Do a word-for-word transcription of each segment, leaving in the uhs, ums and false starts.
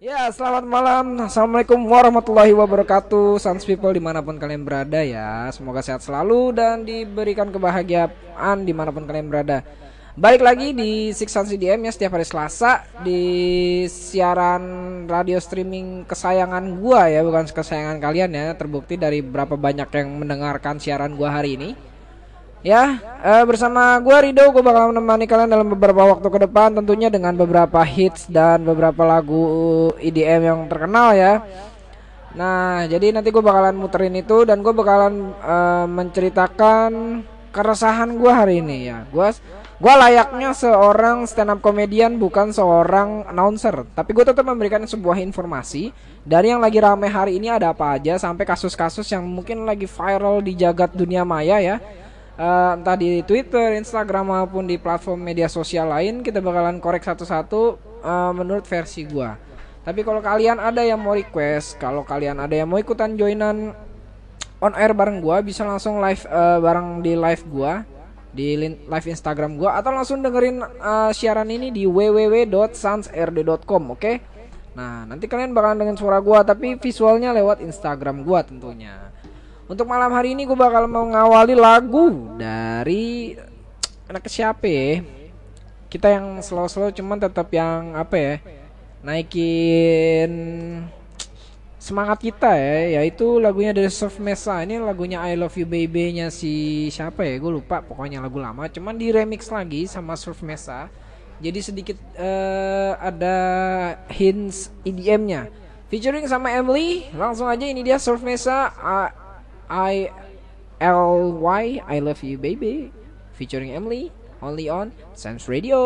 Ya, selamat malam. Assalamualaikum warahmatullahi wabarakatuh. Sans people dimanapun kalian berada ya. Semoga sehat selalu dan diberikan kebahagiaan dimanapun kalian berada. Balik lagi di Six Sans C D M ya, setiap hari Selasa di siaran radio streaming kesayangan gua ya, bukan kesayangan kalian ya. Terbukti dari berapa banyak yang mendengarkan siaran gua hari ini. Ya, eh, bersama gua Rido, gua bakal menemani kalian dalam beberapa waktu ke depan, tentunya dengan beberapa hits dan beberapa lagu E D M yang terkenal ya. Nah, jadi nanti gua bakalan muterin itu dan gua bakalan eh, menceritakan keresahan gua hari ini ya. Gua gua layaknya seorang stand up comedian, bukan seorang announcer, tapi gua tetap memberikan sebuah informasi dari yang lagi rame hari ini ada apa aja, sampai kasus-kasus yang mungkin lagi viral di jagat dunia maya ya. Uh, entah di Twitter, Instagram maupun di platform media sosial lain, kita bakalan korek satu-satu uh, menurut versi gua. Tapi kalau kalian ada yang mau request, kalau kalian ada yang mau ikutan joinan on air bareng gua, bisa langsung live uh, bareng di live gua di live Instagram gua, atau langsung dengerin uh, siaran ini di w w w dot sans r d dot com, oke? Okay? Nah, nanti kalian bakalan dengerin suara gua tapi visualnya lewat Instagram gua tentunya. Untuk malam hari ini gue bakal mau ngawali lagu dari anak siapa ya? Kita yang slow-slow cuman tetap yang apa ya? Naikin semangat kita ya, yaitu lagunya dari Surf Mesa. Ini lagunya I Love You Baby-nya si siapa ya? Gue lupa, pokoknya lagu lama cuman di remix lagi sama Surf Mesa. Jadi sedikit uh, ada hints E D M-nya. Featuring sama Emily. Langsung aja, ini dia Surf Mesa. Uh, I L Y I Love You Baby featuring Emily, only on Sans Radio.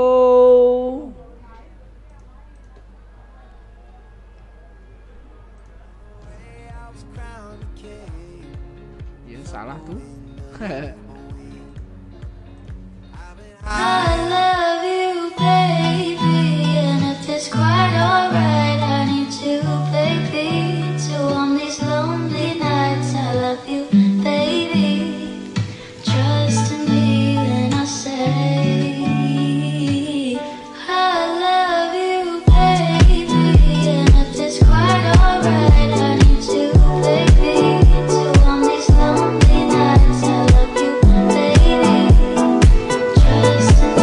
Ya salah tuh. I love you baby, and if it's quite alright, I need you baby, to on these lonely nights. I love you baby, trust in me when I say I love you baby, and if it's quite alright, I need you baby, to on these lonely nights. I love you baby, trust in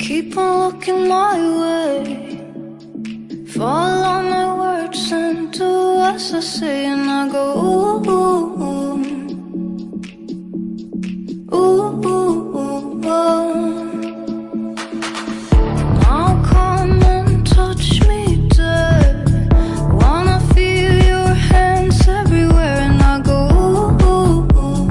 Keep on looking my way. Follow my words and do as I say, and I go ooh, ooh, ooh. Ooh, ooh, ooh, ooh. Now come and touch me there. Wanna feel your hands everywhere, and I go ooh, ooh, ooh.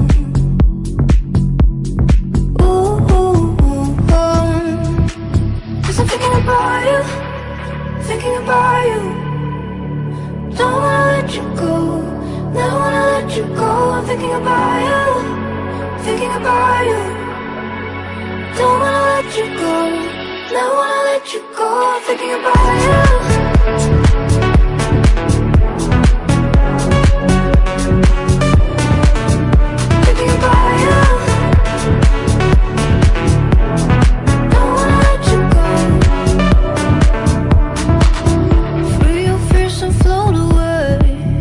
Ooh, ooh, ooh, ooh. 'Cause I'm thinking about you, thinking about you. Don't wanna let you go, never wanna let you go. I'm thinking about you, thinking about you. Don't wanna let you go, never wanna let you go. I'm thinking about you. Thinking about you. Don't wanna let you go. Free your fears and float away.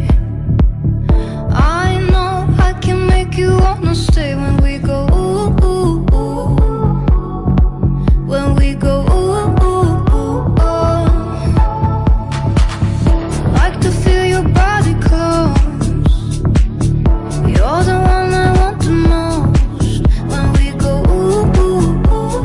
I know I can make you wanna stay when we go ooh, ooh, ooh. When we go ooh, ooh, ooh, oh. Like to feel your body close. You're the one I want the most. When we go ooh, ooh, ooh.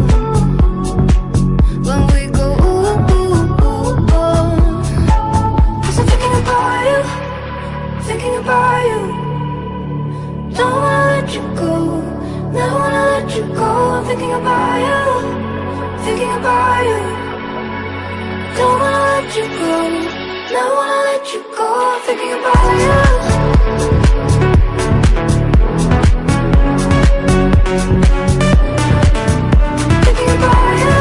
When we go ooh, ooh, ooh, oh. 'Cause I'm thinking about you, thinking about you. Don't wanna let you go, never wanna let you go. I'm thinking about you, thinking about you. Don't wanna let you go, never wanna let you go. I'm thinking about you. Thinking about you.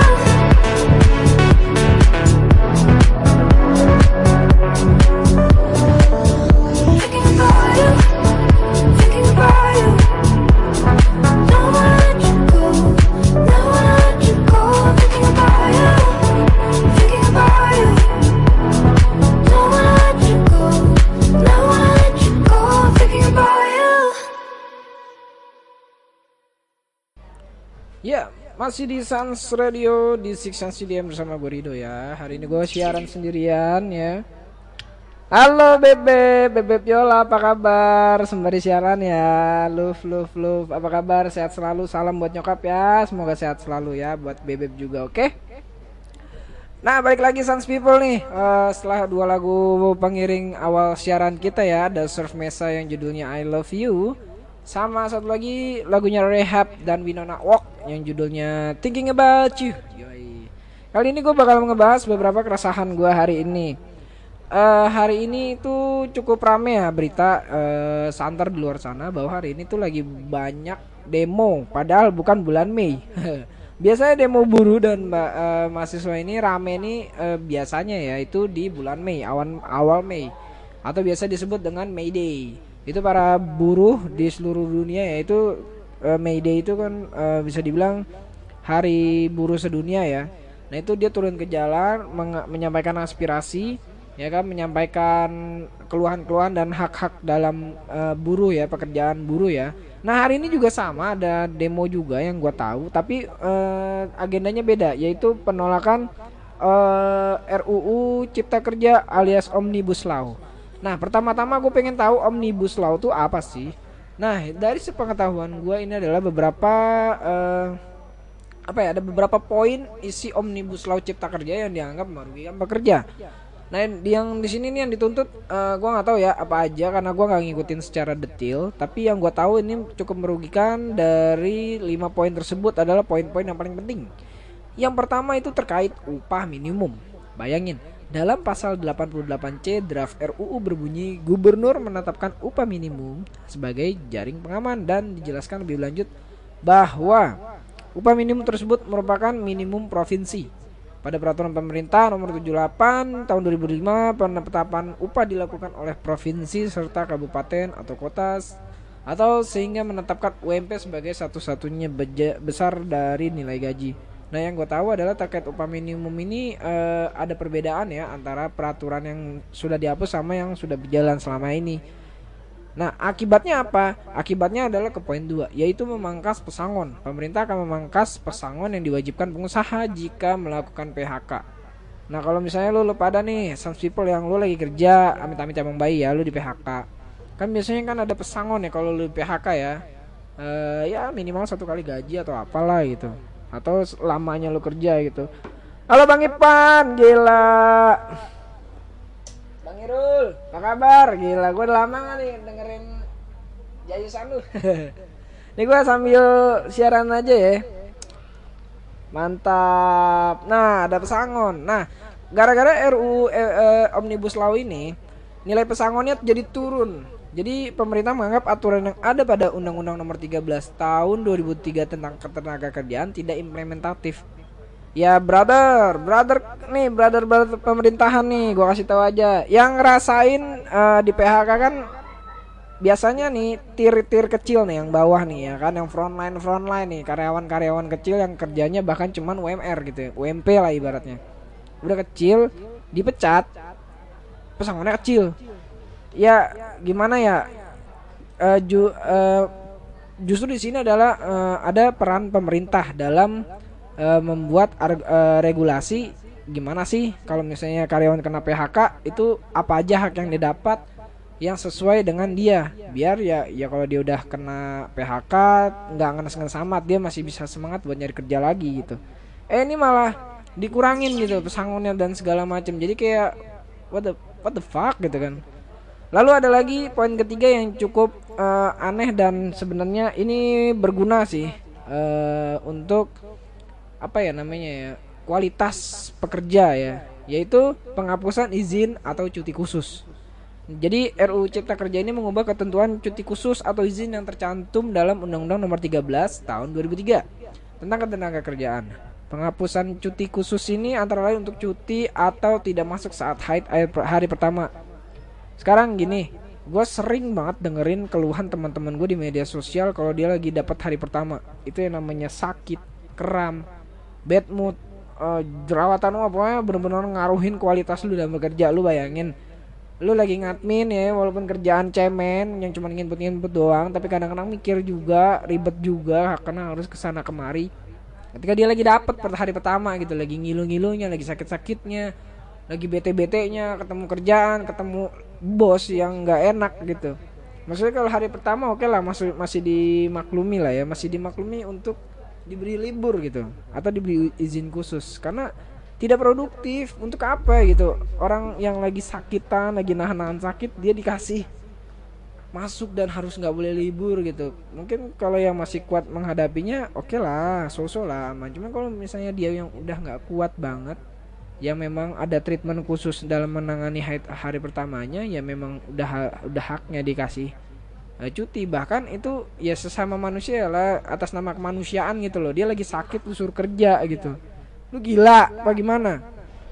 Thinking about you, thinking about you. Don't wanna let you go, never wanna let you go. I'm thinking about you, thinking about you. Don't wanna let you go, never wanna let you go. I'm thinking about you. Ya, masih di Sans Radio di Six Sense C D M bersama gue Rido ya. Hari ini gue siaran sendirian ya. Halo Bebe, Bebe Viola, apa kabar? Sembari siaran ya. Love, love, love. Apa kabar? Sehat selalu. Salam buat nyokap ya. Semoga sehat selalu ya. Buat Bebe juga, oke? Nah, balik lagi Sans People nih. Eh, setelah dua lagu pengiring awal siaran kita ya, ada Surf Mesa yang judulnya I Love You, sama satu lagi lagunya Rehab dan Winona Walk yang judulnya Thinking About You. Yoi. Kali ini gue bakal ngebahas beberapa keresahan gue hari ini. Eh, hari ini tuh cukup rame ya berita eh, santer di luar sana bahwa hari ini tuh lagi banyak demo, padahal bukan bulan Mei. Biasanya demo buruh dan uh, mahasiswa ini rame nih uh, biasanya ya itu di bulan Mei, awal awal Mei, atau biasa disebut dengan May Day. Itu para buruh di seluruh dunia, yaitu uh, May Day itu kan uh, bisa dibilang hari buruh sedunia ya. Nah itu dia turun ke jalan meng- menyampaikan aspirasi, ya kan, menyampaikan keluhan-keluhan dan hak-hak dalam uh, buruh ya, pekerjaan buruh ya. Nah hari ini juga sama, ada demo juga yang gue tahu, tapi uh, agendanya beda, yaitu penolakan uh, R U U Cipta Kerja alias Omnibus Law. Nah pertama-tama gue pengen tahu Omnibus Law itu apa sih? Nah dari sepengetahuan gue ini adalah beberapa uh, apa ya, ada beberapa poin isi Omnibus Law Cipta Kerja yang dianggap merugikan pekerja. Nah yang di sini nih yang dituntut uh, gue nggak tahu ya apa aja karena gue nggak ngikutin secara detail. Tapi yang gue tahu ini cukup merugikan. Dari lima poin tersebut adalah poin-poin yang paling penting. Yang pertama itu terkait upah minimum. Bayangin, dalam pasal delapan puluh delapan C draft R U U berbunyi gubernur menetapkan upah minimum sebagai jaring pengaman, dan dijelaskan lebih lanjut bahwa upah minimum tersebut merupakan minimum provinsi. Pada peraturan pemerintah nomor tujuh puluh delapan tahun dua ribu lima, penetapan upah dilakukan oleh provinsi serta kabupaten atau kota, atau sehingga menetapkan U M P sebagai satu-satunya beja, besar dari nilai gaji. Nah yang gue tahu adalah terkait upah minimum ini eh, ada perbedaan ya antara peraturan yang sudah dihapus sama yang sudah berjalan selama ini. Nah, akibatnya apa? Akibatnya adalah ke poin dua, yaitu memangkas pesangon. Pemerintah akan memangkas pesangon yang diwajibkan pengusaha jika melakukan P H K. Nah, kalau misalnya lu, lu pada nih, some people yang lu lagi kerja, amit-amit emang bayi ya, lu di P H K. Kan biasanya kan ada pesangon ya kalau lu di P H K ya. Uh, ya minimal satu kali gaji atau apalah gitu. Atau lamanya lu kerja gitu. Halo Bang Ipan, gila. Bang Irul, apa kabar? Gila, gue udah lama gak nih dengerin jayusan lu. Nih gue sambil siaran aja ya. Mantap. Nah, ada pesangon. Nah, gara-gara R U U eh, eh, Omnibus Law ini, nilai pesangonnya jadi turun. Jadi pemerintah menganggap aturan yang ada pada Undang-Undang Nomor tiga belas Tahun dua ribu tiga tentang ketenagakerjaan tidak implementatif. Ya brother, brother nih, brother brother pemerintahan nih, gua kasih tahu aja. Yang ngerasain uh, di P H K kan biasanya nih tir-tir kecil nih yang bawah nih ya kan, yang frontline frontline nih, karyawan-karyawan kecil yang kerjanya bahkan cuman U M R gitu ya, U M P lah ibaratnya. Udah kecil, dipecat, pesangonnya kecil. Ya gimana ya? Uh, ju, uh, justru di sini adalah uh, ada peran pemerintah dalam uh, membuat ar- uh, regulasi gimana sih kalau misalnya karyawan kena P H K itu apa aja hak yang didapat yang sesuai dengan dia, biar ya ya kalau dia udah kena P H K nggak ngenes-ngenes amat, dia masih bisa semangat buat nyari kerja lagi gitu. Eh ini malah dikurangin gitu pesangonnya dan segala macam, jadi kayak what the what the fuck gitu kan. Lalu ada lagi poin ketiga yang cukup uh, aneh dan sebenarnya ini berguna sih uh, untuk apa ya namanya ya, kualitas pekerja ya, yaitu penghapusan izin atau cuti khusus. Jadi R U U Cipta Kerja ini mengubah ketentuan cuti khusus atau izin yang tercantum dalam Undang-Undang Nomor tiga belas Tahun dua ribu tiga tentang ketenagakerjaan. Penghapusan cuti khusus ini antara lain untuk cuti atau tidak masuk saat haid hari pertama. Sekarang gini, gue sering banget dengerin keluhan teman-teman gue di media sosial kalau dia lagi dapat hari pertama. Itu yang namanya sakit, kram, bad mood, uh, jerawatan, wah pokoknya bener-bener ngaruhin kualitas lu dalam bekerja. Lu bayangin, lu lagi ngadmin ya, walaupun kerjaan cemen yang cuma nginput-nginput doang, tapi kadang-kadang mikir juga, ribet juga karena harus kesana kemari. Ketika dia lagi dapet per hari pertama gitu, lagi ngilu-ngilunya, lagi sakit-sakitnya, lagi bete-betenya, ketemu kerjaan, ketemu bos yang nggak enak gitu. Maksudnya kalau hari pertama oke okay lah, masih masih dimaklumi lah ya, masih dimaklumi untuk diberi libur gitu atau diberi izin khusus karena tidak produktif. Untuk apa gitu? Orang yang lagi sakitan, lagi nahan-nahan sakit, dia dikasih masuk dan harus nggak boleh libur gitu. Mungkin kalau yang masih kuat menghadapinya oke okay lah, so-so lah. Cuman kalau misalnya dia yang udah nggak kuat banget, yang memang ada treatment khusus dalam menangani hari pertamanya, ya memang udah udah haknya dikasih uh, cuti. Bahkan itu ya sesama manusia lah, atas nama kemanusiaan gitu loh. Dia lagi sakit lu suruh kerja gitu, lu gila apa gimana?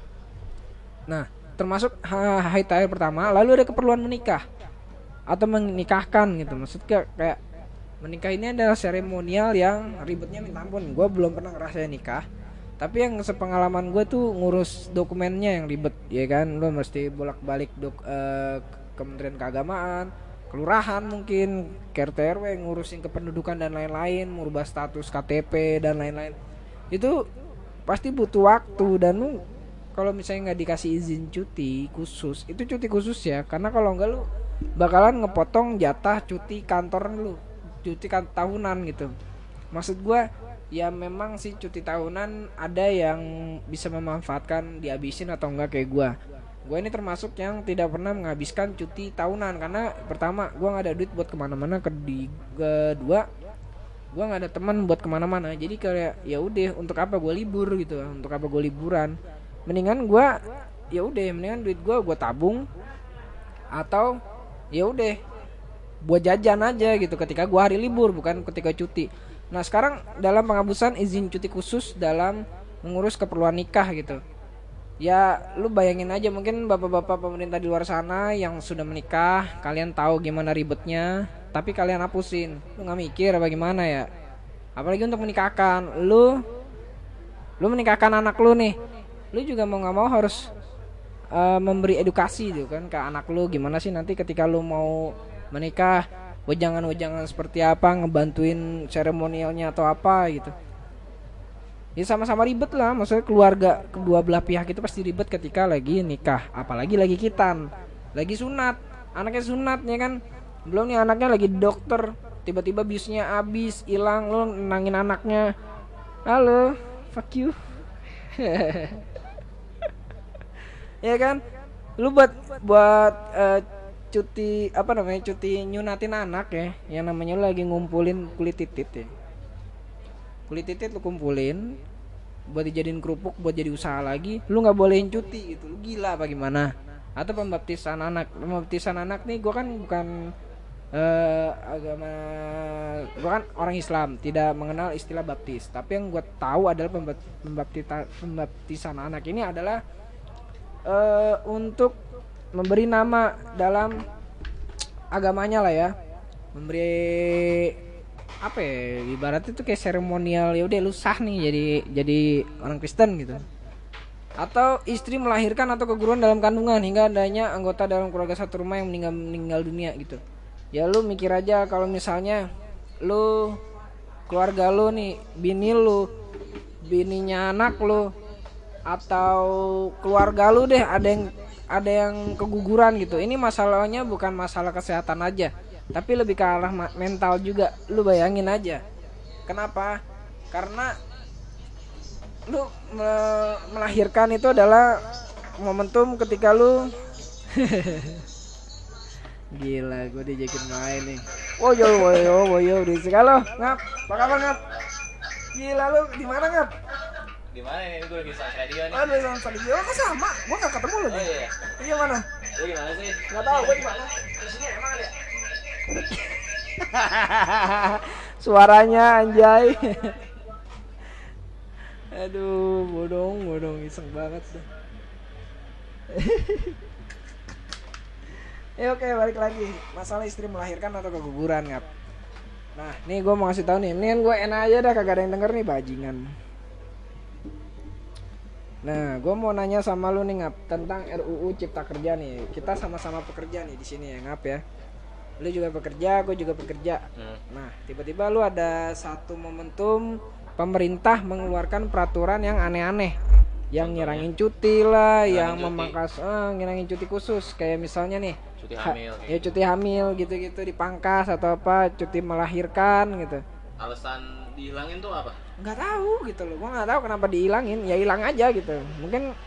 Nah termasuk haid hari pertama, lalu ada keperluan menikah atau menikahkan gitu. Maksudnya kayak menikah ini adalah seremonial yang ribetnya minta ampun. Gue belum pernah ngerasain nikah, tapi yang sepengalaman gue tuh ngurus dokumennya yang ribet ya kan. Lo mesti bolak-balik dok, eh, Kementerian Keagamaan, kelurahan mungkin, R T R W, ngurusin kependudukan dan lain-lain, merubah status K T P dan lain-lain. Itu pasti butuh waktu, dan lu kalau misalnya nggak dikasih izin cuti khusus, itu cuti khusus ya, karena kalau enggak lu bakalan ngepotong jatah cuti kantor lu, cuti kan tahunan gitu. Maksud gue ya memang sih cuti tahunan ada yang bisa memanfaatkan dihabisin atau enggak kayak gue. Gue ini termasuk yang tidak pernah menghabiskan cuti tahunan karena pertama gue nggak ada duit buat kemana-mana, kedua gue nggak ada teman buat kemana-mana. Jadi kayak ya udah untuk apa gue libur gitu, untuk apa gue liburan? Mendingan gue ya udah, mendingan duit gue gue tabung atau ya udah buat jajan aja gitu ketika gue hari libur, bukan ketika cuti. Nah sekarang dalam penghapusan izin cuti khusus dalam mengurus keperluan nikah gitu, ya lu bayangin aja, mungkin bapak-bapak pemerintah di luar sana yang sudah menikah, kalian tahu gimana ribetnya, tapi kalian hapusin. Lu gak mikir apa gimana ya? Apalagi untuk menikahkan lu, lu menikahkan anak lu nih, lu juga mau gak mau harus uh, memberi edukasi gitu kan ke anak lu, gimana sih nanti ketika lu mau menikah, wejangan-wejangan seperti apa, ngebantuin seremonialnya atau apa gitu. Ya sama-sama ribet lah, maksudnya keluarga kedua belah pihak itu pasti ribet ketika lagi nikah, apalagi lagi khitan, lagi sunat, anaknya sunat ya kan, belum nih anaknya lagi di dokter, tiba-tiba bisnya habis, hilang, lo nenangin anaknya, halo, fuck you, ya kan, lu buat buat uh, cuti apa namanya cuti nyunatin anak ya, yang namanya lu lagi ngumpulin kulit titit ya. Kulit titit lu kumpulin buat dijadiin kerupuk buat jadi usaha lagi, lu nggak bolehin cuti gitu, lu gila apa gimana? Atau pembaptisan anak, pembaptisan anak nih, gue kan bukan uh, agama, gue kan orang Islam, tidak mengenal istilah baptis, tapi yang gue tahu adalah pembaptisan pembaptisan anak ini adalah uh, untuk memberi nama dalam agamanya lah ya, memberi apa ya, ibaratnya itu kayak seremonial, ya udah lu sah nih jadi jadi orang Kristen gitu. Atau istri melahirkan atau keguguran dalam kandungan hingga adanya anggota dalam keluarga satu rumah yang meninggal meninggal dunia gitu. Ya lu mikir aja kalau misalnya lu keluarga lu nih, bini lu, bininya anak lu, atau keluarga lu deh ada yang ada yang keguguran gitu. Ini masalahnya bukan masalah kesehatan aja, tapi lebih ke arah mental juga. Lu bayangin aja. Kenapa? Karena lu me- melahirkan itu adalah momentum ketika lu gila, gue diajakin main nih. Woyo woyo woyo berisik. Halo, Ngap. Apa kabar, Ngap? Gila lu di mana, Ngap? Di mana ini? Gue lagi sama radio nih. Aduh, sama radio. Kok sama? Gua enggak ketemu lu. Oh iya. Iya mana? Lu gimana sih? Enggak tahu gua di mana. Di sini emang ada. Suaranya anjay. Aduh, bodong, bodong, iseng banget tuh. Ya oke, balik lagi. Masalah istri melahirkan atau keguguran, Ngap. Nah, nih gue mau kasih tahu nih. Mendingan gue enak aja dah, kagak ada yang denger nih, bajingan. Nah, gue mau nanya sama lu nih, Ngap, tentang R U U Cipta Kerja nih. Kita sama-sama pekerja nih di sini ya, Ngap ya. Lu juga pekerja, gue juga pekerja. Hmm. Nah, tiba-tiba lu ada satu momentum pemerintah mengeluarkan peraturan yang aneh-aneh, yang ngirangin cuti lah, ngirangin yang cuti. memangkas, eh, ngirangin cuti khusus, kayak misalnya nih, cuti hamil, ha, ya cuti hamil gitu-gitu dipangkas atau apa, cuti melahirkan gitu. Alasan dihilangin tuh apa? Nggak tahu gitu loh, gua nggak tahu kenapa dihilangin, ya hilang aja gitu. Mungkin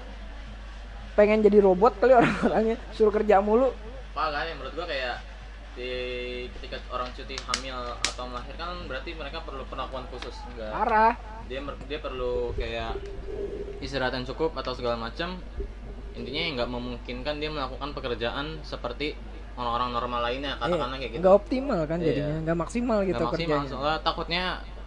pengen jadi robot kali orang-orangnya, suruh kerja mulu. Apa kan? Menurut gua kayak di ketika orang cuti hamil atau melahirkan berarti mereka perlu pengakuan khusus, enggak? Parah. Dia dia perlu kayak istirahat yang cukup atau segala macam. Intinya yang nggak memungkinkan dia melakukan pekerjaan seperti orang-orang normal lainnya, katakanlah kayak gitu. Nggak optimal kan jadinya, iya. nggak maksimal gitu nggak maksimal, kerjanya. Soalnya takutnya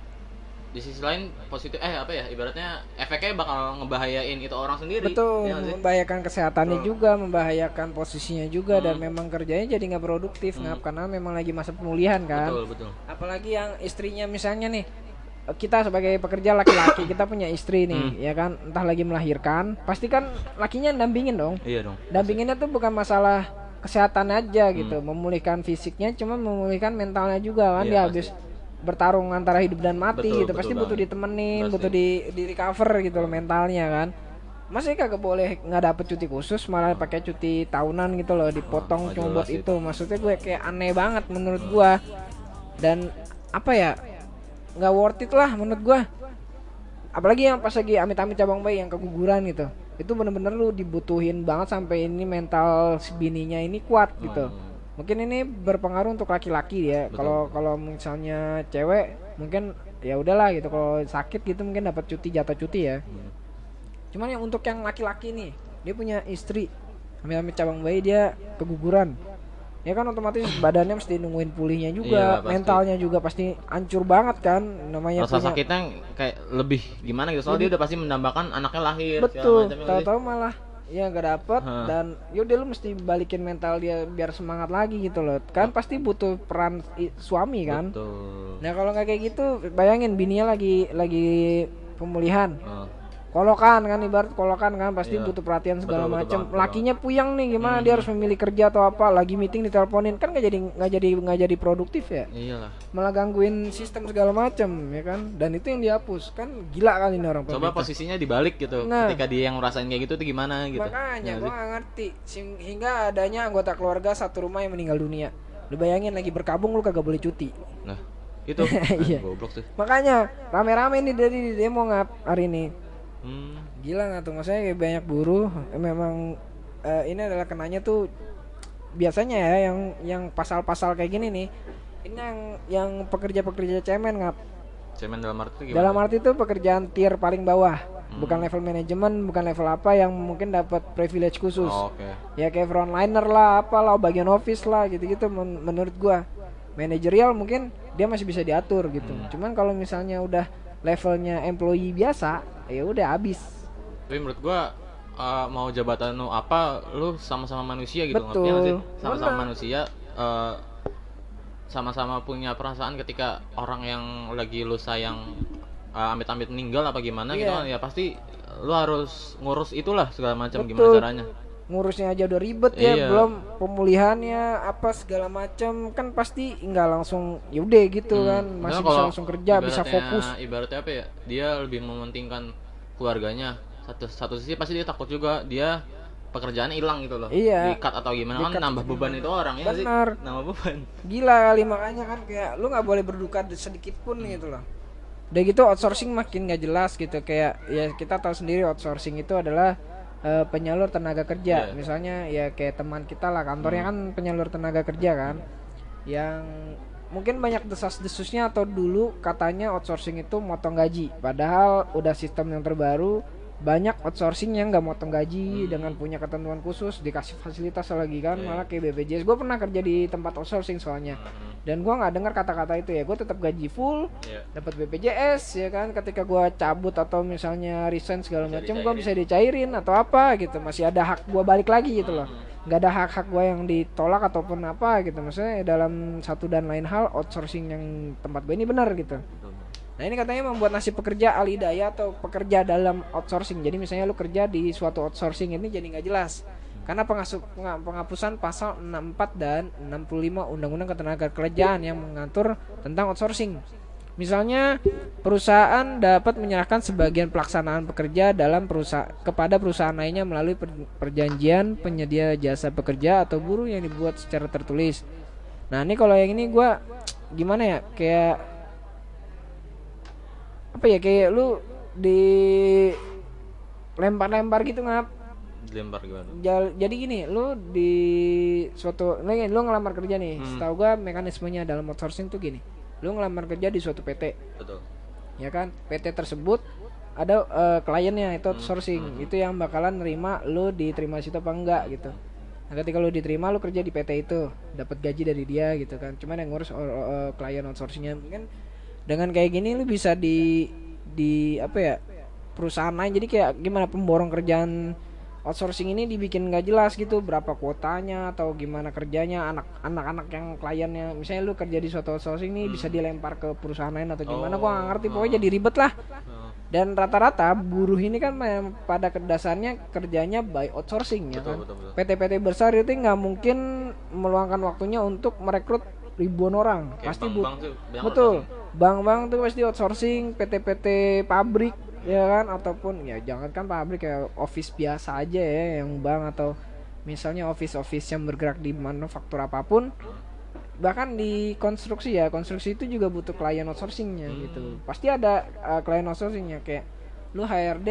di sisi lain positif eh apa ya ibaratnya efeknya bakal ngebahayain itu orang sendiri. Betul, ya, membahayakan kesehatannya betul. juga, membahayakan posisinya juga, hmm. dan memang kerjanya jadi nggak produktif, hmm. ngap, karena memang lagi masa pemulihan kan. Betul, betul. Apalagi yang istrinya misalnya nih, kita sebagai pekerja laki-laki, kita punya istri nih, hmm. ya kan, entah lagi melahirkan, pasti kan lakinya dampingin dong. Iya dong. Dampinginnya tuh bukan masalah kesehatan aja gitu, hmm. memulihkan fisiknya, cuma memulihkan mentalnya juga kan, iya, dia pasti. Habis bertarung antara hidup dan mati betul, gitu, betul pasti banget. Butuh ditemenin, pasti. Butuh di di recover gitu loh mentalnya kan. Masih kagak boleh nggak dapet cuti khusus, malah pakai cuti tahunan gitu loh, dipotong oh, cuma buat itu. Maksudnya gue kayak aneh banget menurut gue, dan apa ya, nggak worth it lah menurut gue. Apalagi yang pas lagi amit-amit cabang bayi yang keguguran gitu, itu bener-bener lu dibutuhin banget sampai ini mental si bininya ini kuat gitu. Hmm. Mungkin ini berpengaruh untuk laki-laki ya. Kalau kalau misalnya cewek mungkin ya udahlah gitu. Kalau sakit gitu mungkin dapat cuti, jatah cuti ya. Hmm. Cuman yang untuk yang laki-laki nih, dia punya istri, amit-amit cabang bayi dia keguguran. Ya kan otomatis badannya mesti nungguin pulihnya juga, iya, mentalnya juga pasti hancur banget kan. Namanya rasa punya... sakitnya kayak lebih gimana gitu. Soalnya lebih... dia udah pasti mendambakan anaknya lahir. Betul. Tahu-tahu malah ya nggak dapet, hmm. dan yaudah lu mesti balikin mental dia biar semangat lagi gitu loh kan, pasti butuh peran i- suami kan. Betul. Nah kalau nggak kayak gitu, bayangin bininya lagi lagi pemulihan, hmm. kolokan kan, ibarat kolokan kan pasti Iya. butuh perhatian segala Betul, betul macam. banget, betul Lakinya puyang nih gimana Hmm. dia harus memilih kerja atau apa, lagi meeting diteleponin kan nggak jadi nggak jadi nggak jadi produktif ya. Iyalah. Malah gangguin sistem segala macam ya kan. Dan itu yang dihapus kan, gila kali ini orang Coba pemerintah. posisinya dibalik gitu. Nah. Ketika dia yang ngerasain kayak gitu tuh gimana gitu. Makanya Ya gua sih? nggak ngerti Sim- hingga adanya anggota keluarga satu rumah yang meninggal dunia. Lu bayangin lagi berkabung lu kagak boleh cuti. Nah, itu Iya. ah, goblok sih. Makanya rame-rame nih dari di demo ngap hari ini. Hmm. Gila nggak tuh, maksudnya kayak banyak buruh eh, memang eh, ini adalah kenanya tuh biasanya ya yang yang pasal-pasal kayak gini nih. Ini yang yang pekerja-pekerja cemen ngap. Cemen dalam arti gimana? Dalam arti itu pekerjaan tier paling bawah, Hmm. bukan level manajemen, bukan level apa yang mungkin dapat privilege khusus. Oh, oke. Ya kayak frontliner lah, apalah bagian office lah gitu-gitu men- menurut gua. Manajerial mungkin dia masih bisa diatur gitu. Hmm. Cuman kalau misalnya udah levelnya employee biasa, ya udah habis. Tapi menurut gua uh, mau jabatan lu apa, lu sama-sama manusia gitu. Betul. Ngerti nggak sih? Sama-sama Benar. manusia, uh, sama-sama punya perasaan ketika orang yang lagi lu sayang uh, amit-amit meninggal apa gimana gitu Iya. kan, ya pasti lu harus ngurus itulah segala macam gimana Betul. caranya. Ngurusnya aja udah ribet ya, Iya. belum pemulihannya apa segala macam kan pasti nggak langsung yaudah gitu Hmm. kan, masih Misalnya bisa kalau langsung kerja, bisa ibaratnya- fokus. Ibaratnya apa ya? Dia lebih mementingkan keluarganya. Satu satu sisi pasti dia takut juga dia pekerjaannya hilang gitu loh. Iya. Di-cut atau gimana Di-cut kan nambah beban itu orang ya nggak sih? Benar. Nambah beban. Gila kali, makanya kan kayak lu nggak boleh berduka sedikit pun gitu loh. Udah gitu outsourcing makin gak jelas gitu, kayak ya kita tahu sendiri outsourcing itu adalah eh, penyalur tenaga kerja. Iya. Misalnya ya kayak teman kita lah, kantornya kan penyalur tenaga kerja kan, yang mungkin banyak desas-desusnya atau dulu katanya outsourcing itu motong gaji, padahal udah sistem yang terbaru banyak outsourcing yang nggak motong gaji dengan punya ketentuan khusus, dikasih fasilitas lagi kan, Iya. malah kayak B P J S. Gue pernah kerja di tempat outsourcing soalnya, Mhm. dan gue nggak dengar kata-kata itu ya. Gue tetap gaji full, Iya. dapat B P J S ya kan. Ketika gue cabut atau misalnya resign segala Bisa macam, gue dicairin. bisa dicairin atau apa gitu, masih ada hak gue balik lagi gitu loh. Mhm. Nggak ada hak-hak gue yang ditolak ataupun apa gitu. Maksudnya dalam satu dan lain hal outsourcing yang tempat gue ini benar gitu. Betul. Nah ini katanya membuat nasib pekerja alidaya atau pekerja dalam outsourcing. Jadi misalnya lu kerja di suatu outsourcing ini jadi nggak jelas karena pengasuh, penga- penghapusan pasal enam puluh empat dan enam puluh lima Undang-Undang Ketenagakerjaan yang mengatur tentang outsourcing. Misalnya perusahaan dapat menyerahkan sebagian pelaksanaan pekerja dalam perusahaan kepada perusahaan lainnya melalui per- perjanjian penyedia jasa pekerja atau buruh yang dibuat secara tertulis. Nah ini kalau yang ini gua gimana ya, kayak apa ya, kayak lu di lempar-lempar gitu ngap. Dilempar gimana? Jal- jadi gini, lu di suatu nih, lu ngelamar kerja nih. Hmm. Setahu gua mekanismenya dalam outsourcing tuh gini. Lu ngelamar kerja di suatu P T, Betul. ya kan? P T tersebut ada eh, kliennya itu Hmm. outsourcing. Hmm. Itu yang bakalan nerima lu diterima situ apa enggak gitu. Nah, ketika lu diterima, lu kerja di P T itu, dapat gaji dari dia gitu kan. Cuman yang ngurus or- or- klien outsourcingnya mungkin dengan kayak gini lu bisa di di apa ya, perusahaan lain. Jadi kayak gimana pemborong kerjaan outsourcing ini dibikin nggak jelas gitu, berapa kuotanya atau gimana kerjanya, anak anak-anak yang kliennya. Misalnya lu kerja di suatu outsourcing nih bisa dilempar ke perusahaan lain atau gimana, gua nggak ngerti, pokoknya jadi ribet lah. Oh, Dan rata-rata buruh ini kan mem- pada dasarnya kerjanya by outsourcing ya betul, kan. betul, betul. P T-P T besar itu nggak mungkin meluangkan waktunya untuk merekrut ribuan orang. Kayak Pasti bu bank-bank tuh banyak betul. outsourcing. Bank-bank tuh pasti outsourcing, P T-P T pabrik ya kan, ataupun ya jangan kan pabrik, kayak office biasa aja ya yang bank, atau misalnya office-office yang bergerak di manufaktur apapun. Bahkan di konstruksi ya, konstruksi itu juga butuh klien outsourcingnya Hmm. gitu. Pasti ada uh, klien outsourcingnya, kayak lu H R D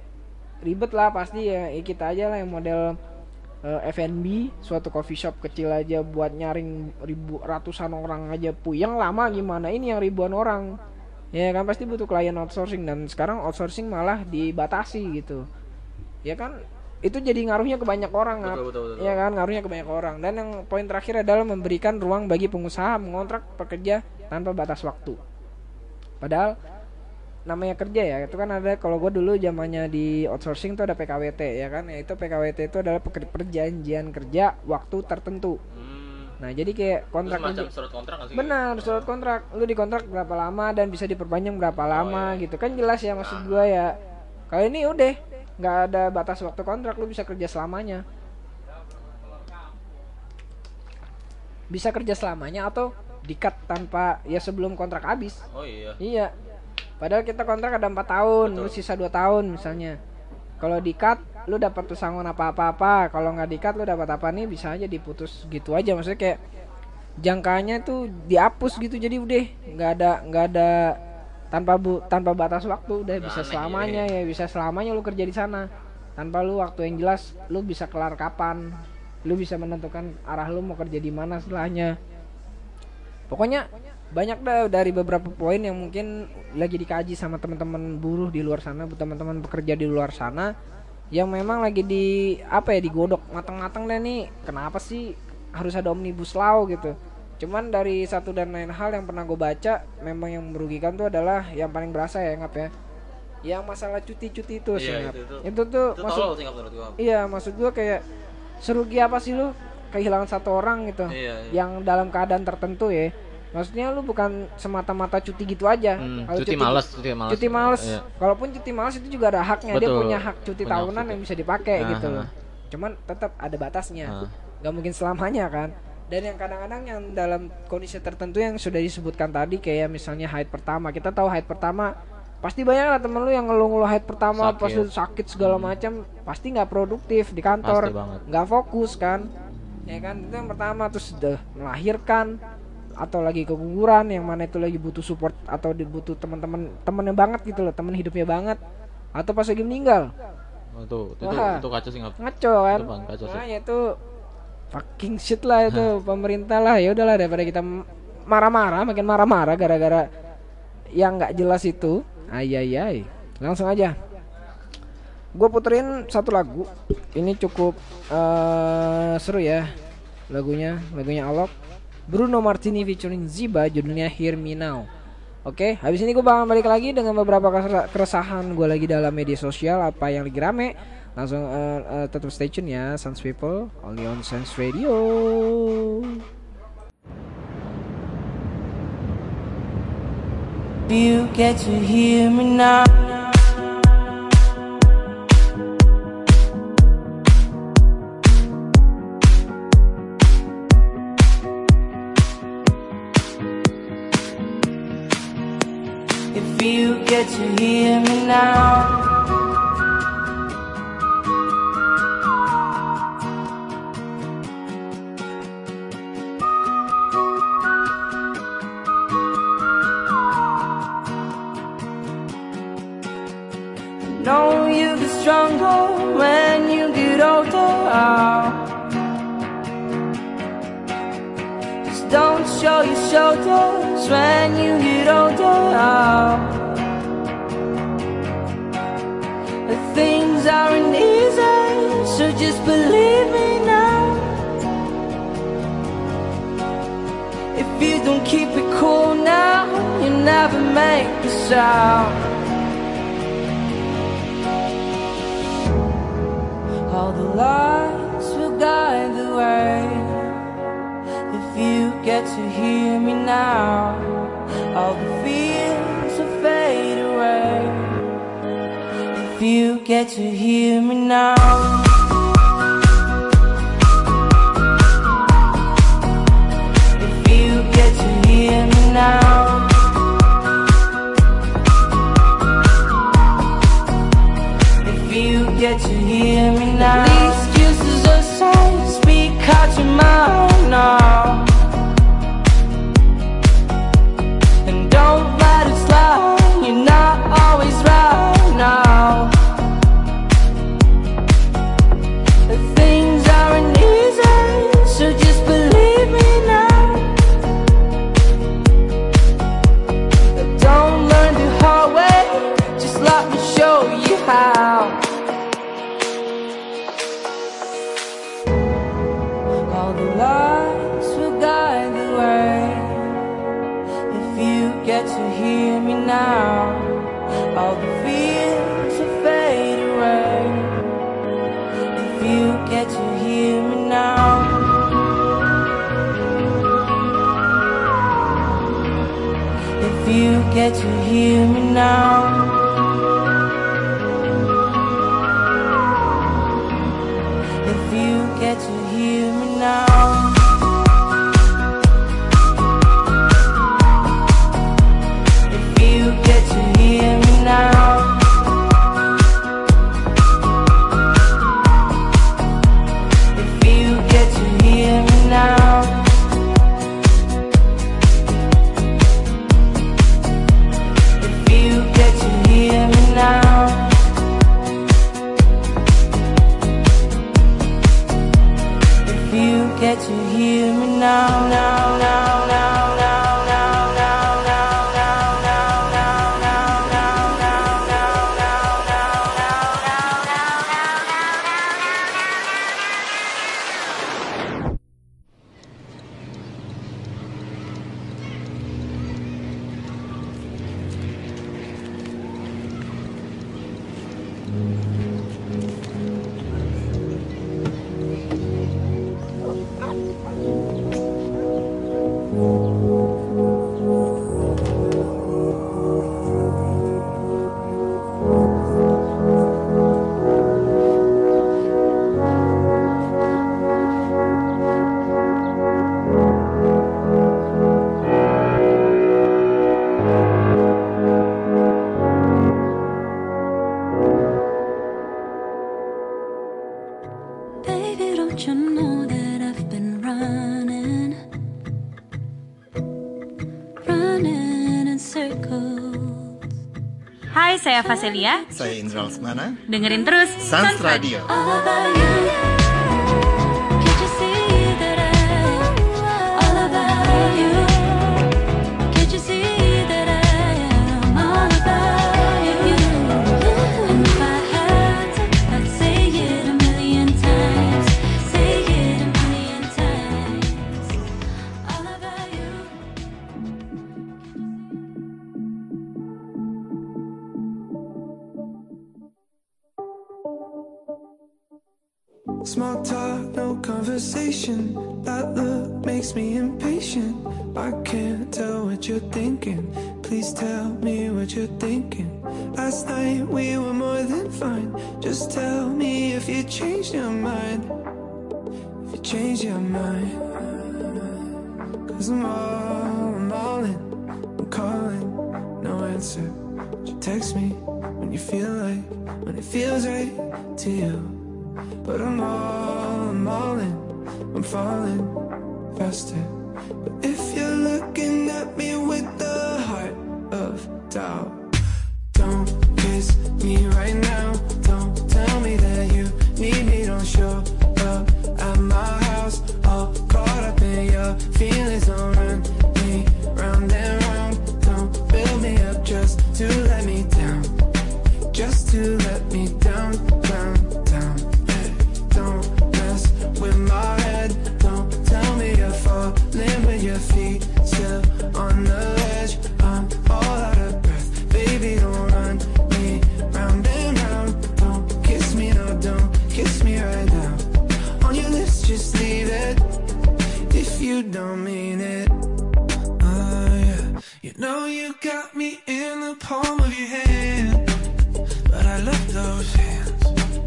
ribet lah pasti ya. Eh, kita aja lah yang model uh, F and B, suatu coffee shop kecil aja buat nyaring ribu ratusan orang aja puyeng lama gimana ini yang ribuan orang. Ya kan pasti butuh klien outsourcing, dan sekarang outsourcing malah dibatasi gitu. Ya kan itu jadi ngaruhnya ke banyak orang. Betul, Ngap. betul, betul. Ya kan ngaruhnya ke banyak orang. Dan yang poin terakhir adalah memberikan ruang bagi pengusaha mengontrak pekerja tanpa batas waktu. Padahal namanya kerja ya, itu kan ada, kalau gue dulu zamannya di outsourcing tuh ada P K W T ya kan. Ya itu P K W T itu adalah peker- perjanjian kerja waktu tertentu. Hmm. Nah, jadi kayak Itu kontrak semacam kerja. surat kontrak nggak sih? Benar, surat kontrak. Lu dikontrak berapa lama dan bisa diperpanjang berapa lama iya. gitu. Kan jelas ya maksud gua ya. Kalau ini udah nggak ada batas waktu kontrak, lu bisa kerja selamanya. Bisa kerja selamanya atau di-cut tanpa ya sebelum kontrak habis. Oh iya. Iya. Padahal kita kontrak ada empat tahun, Betul. lu sisa dua tahun misalnya. Kalau di-cut lu dapat pesangon apa-apa-apa, kalau nggak di-cut lu dapat apa nih, bisa aja diputus gitu aja. Maksudnya kayak jangkanya tuh dihapus gitu, jadi udah nggak ada nggak ada tanpa bu, tanpa batas waktu, udah Nggak bisa aneh, selamanya ya, bisa selamanya lu kerja di sana. Tanpa lu waktu yang jelas, lu bisa kelar kapan. Lu bisa menentukan arah lu mau kerja di mana setelahnya. Pokoknya banyak dah dari beberapa poin yang mungkin lagi dikaji sama teman-teman buruh di luar sana, teman-teman pekerja di luar sana yang memang lagi di apa ya, digodok matang-matang deh nih. Kenapa sih harus ada omnibus law gitu? Cuman dari satu dan lain hal yang pernah gue baca, memang yang merugikan tuh adalah yang paling berasa ya, ngap ya. Yang masalah cuti-cuti itu sih, Iya, ngap. itu, itu. Itu tuh Itu maksud tolol sih nggak menurut gua. iya, maksud gue kayak serugi apa sih lu kehilangan satu orang gitu, Iya, iya. yang dalam keadaan tertentu ya. Maksudnya lu bukan semata-mata cuti gitu aja. Hmm, Kalau cuti males, cuti males. Cuti males. Iya. Kalaupun cuti males itu juga ada haknya. Dia Betul. punya hak cuti Punya hak tahunan cuti. yang bisa dipakai Aha. gitu loh. Cuman tetap ada batasnya. Ah. Gak mungkin selamanya kan. Dan yang kadang-kadang yang dalam kondisi tertentu yang sudah disebutkan tadi, kayak misalnya haid pertama. Kita tahu haid pertama pasti banyak lah temen lu yang ngeluh-ngeluh haid pertama, Sakit. pas lu sakit segala Hmm. macam, pasti nggak produktif di kantor, Pasti banget. nggak fokus kan, ya kan. Itu yang pertama. Terus udah melahirkan atau lagi keguguran, yang mana itu lagi butuh support atau dibutuh teman-teman temennya banget gitu loh, temen hidupnya banget, atau pas lagi meninggal. Oh, itu, itu, Wah. itu kacau sih nggak. Ngaco kan. Itu bang, kacau sih. Makanya itu fucking shit lah itu pemerintah lah. Ya udahlah, daripada kita marah-marah, makin marah-marah gara-gara yang nggak jelas itu. Ayayay. Langsung aja. Gue puterin satu lagu. Ini cukup uh, seru ya lagunya, lagunya Alok. Bruno Martini featuring Ziba, judulnya Hear Me Now. Oke, habis ini gue bakal balik lagi dengan beberapa keresahan gue lagi dalam media sosial, apa yang lagi rame. Langsung uh, uh, tetap stay tune ya, Sans People, only on Sans Radio. You get to hear me now. If you get to hear me now. Know you get stronger when you get older. Just don't show your shoulders when you get older. Things aren't easy, so just believe me now. If you don't keep it cool now, you never make a sound. All the lights will guide the way. If you get to hear me now, all the fears will fade away. If you get to hear me now. If you get to hear me now. If you get to hear me now. These excuses aside, speak out your mind now. And don't let it slide, you're not always right now. The things aren't easy, so just believe me now. Don't learn the hard way, just let me show you how. All the lights will guide the way. If you get to hear me now, all the fears will fade away. If you get to hear me now. If you get to hear me now. saya Faselia. Saya Indra Lesmana. Dengerin terus Sans Radio. All about you. Can't you see that I all about you? Can't you see that I am all about you? And if I had to, I'd say it a million times, say it a million times. All about you. Small talk, no conversation. That look makes me impatient. I can't tell what you're thinking. Please tell me what you're thinking. Last night we were more than fine. Just tell me if you changed your mind. If you changed your mind. Cause I'm all, I'm all in. I'm calling, no answer. But you text me when you feel like, when it feels right to you. But I'm all, I'm all in, I'm falling faster. But if you're looking at me with the heart of doubt, don't kiss me right now. Don't tell me that you need me, don't show up at my house. All caught up in your feelings, don't run me round and round. Don't build me up just to let me down. Just to let me down, down, down. Don't mess with my head. Don't tell me you're falling with your feet still on the ledge. I'm all out of breath. Baby, don't run me round and round. Don't kiss me, no, don't kiss me right now. On your lips, just leave it if you don't mean it. Oh, yeah. You know you got me in the palm of your hand, but I love those hands.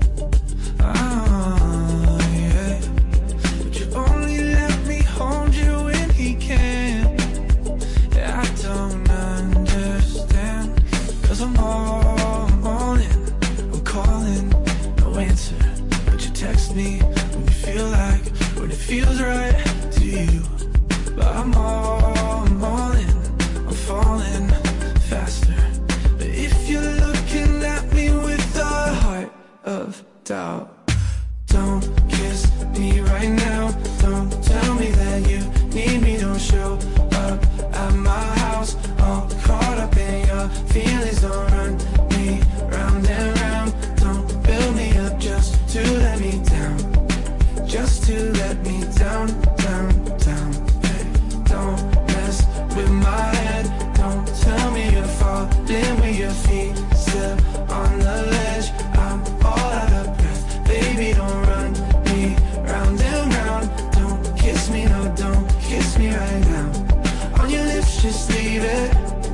Oh, yeah. But you only let me hold you when he can. Yeah, I don't understand. Cause I'm all, I'm all in. I'm calling, no answer. But you text me when you feel like, when it feels right to you. But I'm all, I'm all in. I'm falling faster. But if you're looking at me with the heart of doubt, don't kiss me right now. Don't tell me that you need me. Don't show up at my house. All caught up in your feelings. Don't run me round and round. Don't build me up just to let me down. Just to let me down, down, down. Hey, don't mess with my head. Don't tell me you're falling with your feet still on the ledge. I'm all out of breath. Baby, don't run me round and round. Don't kiss me, no, don't kiss me right now. On your lips, just leave it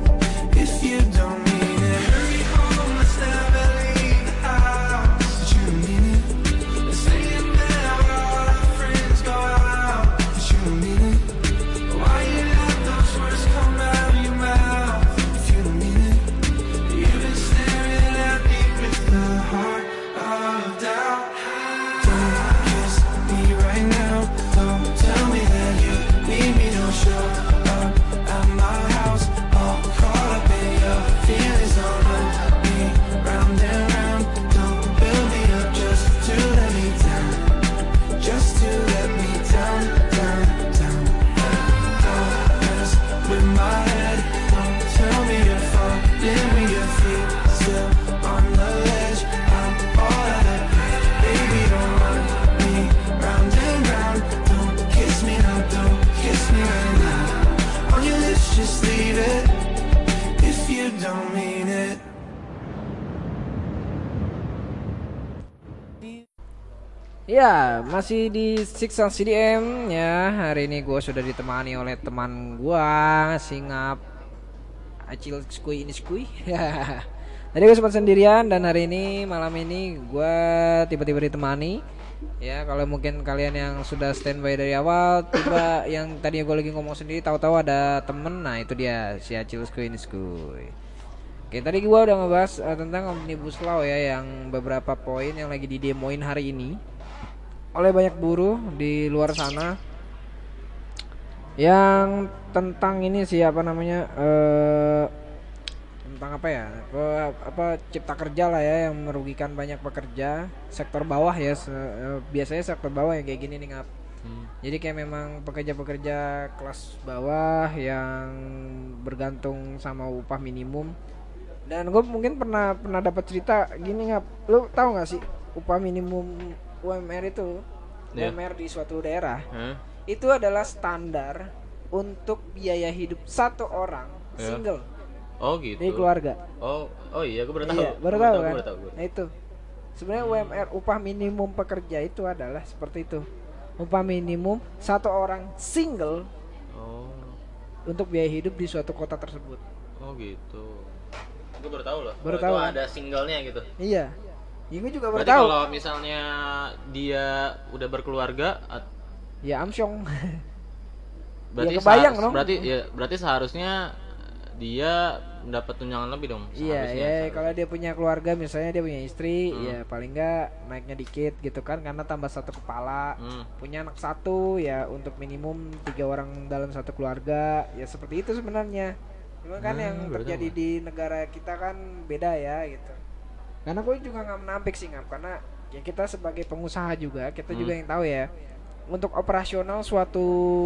if you don't mean it. Hurry home, let's never leave the house. But you don't mean it. And saying that all our friends go out. But you don't mean it. Why you let those words come out of your mouth if you don't mean it? You've been staring at me with the heart of doubt. Don't kiss me right now. Don't tell me that you need me. Don't show up at my house. All caught up in your feelings. Don't run me round and round. Don't build me up just to let me down. Just to let me down, down, down. Don't mess with my head. Don't tell me you're falling with your feet still on the ledge. I'm all out of breath. Baby, don't run me round and round. Don't kiss me, no, don't kiss me right now. On your lips, just leave it if you don't mean it. Ya, masih di Six Sans C D M ya. Hari ini gue sudah ditemani oleh teman gue, Singap Acil Skui ini Skui. Tadi gue sempat sendirian dan hari ini malam ini gue tiba-tiba ditemani. Ya, kalau mungkin kalian yang sudah standby dari awal, tiba yang tadinya gue lagi ngomong sendiri, tahu-tahu ada temen. Nah itu dia si Acil Skui ini Skui. Oke, tadi gue udah ngebahas uh, tentang Omnibus Law ya, yang beberapa poin yang lagi didemoin hari ini oleh banyak buruh di luar sana, yang tentang ini sih apa namanya uh, tentang apa ya? Apa, apa cipta kerja lah ya yang merugikan banyak pekerja, sektor bawah ya. Se, eh, biasanya sektor bawah yang kayak gini nih ngap. Hmm. Jadi kayak memang pekerja-pekerja kelas bawah yang bergantung sama upah minimum. Dan gue mungkin pernah pernah dapat cerita gini ngap. Lu tahu nggak sih upah minimum U M R itu? Yeah. U M R di suatu daerah Hah? itu adalah standar untuk biaya hidup satu orang Ya. single Oh gitu. dari keluarga. Oh, oh iya, gue baru tahu. Iya, baru Gua tahu gua kan. baru tahu, gua. Nah itu sebenarnya U M R upah minimum pekerja itu adalah seperti itu. Upah minimum satu orang single Oh, untuk biaya hidup di suatu kota tersebut. oh gitu. Gue baru tahu loh. Baru kalau tahu, itu kan? ada singlenya gitu. Iya. Ya, gue juga baru Berarti tahu. kalau misalnya dia udah berkeluarga, at- Ya amsyong. berarti Ya, kebayang seharus- dong. Berarti ya berarti seharusnya dia mendapat tunjangan lebih dong. Iya, seharusnya, ya seharusnya. kalau dia punya keluarga misalnya dia punya istri, Hmm. ya paling enggak naiknya dikit gitu kan karena tambah satu kepala. Hmm. Punya anak satu ya untuk minimum tiga orang dalam satu keluarga, ya seperti itu sebenarnya. Cuma kan Hmm, yang baru terjadi tahu. di negara kita kan beda ya gitu. Karena gue juga nggak menampik sih ngap karena ya kita sebagai pengusaha juga kita juga Hmm. yang tahu ya untuk operasional suatu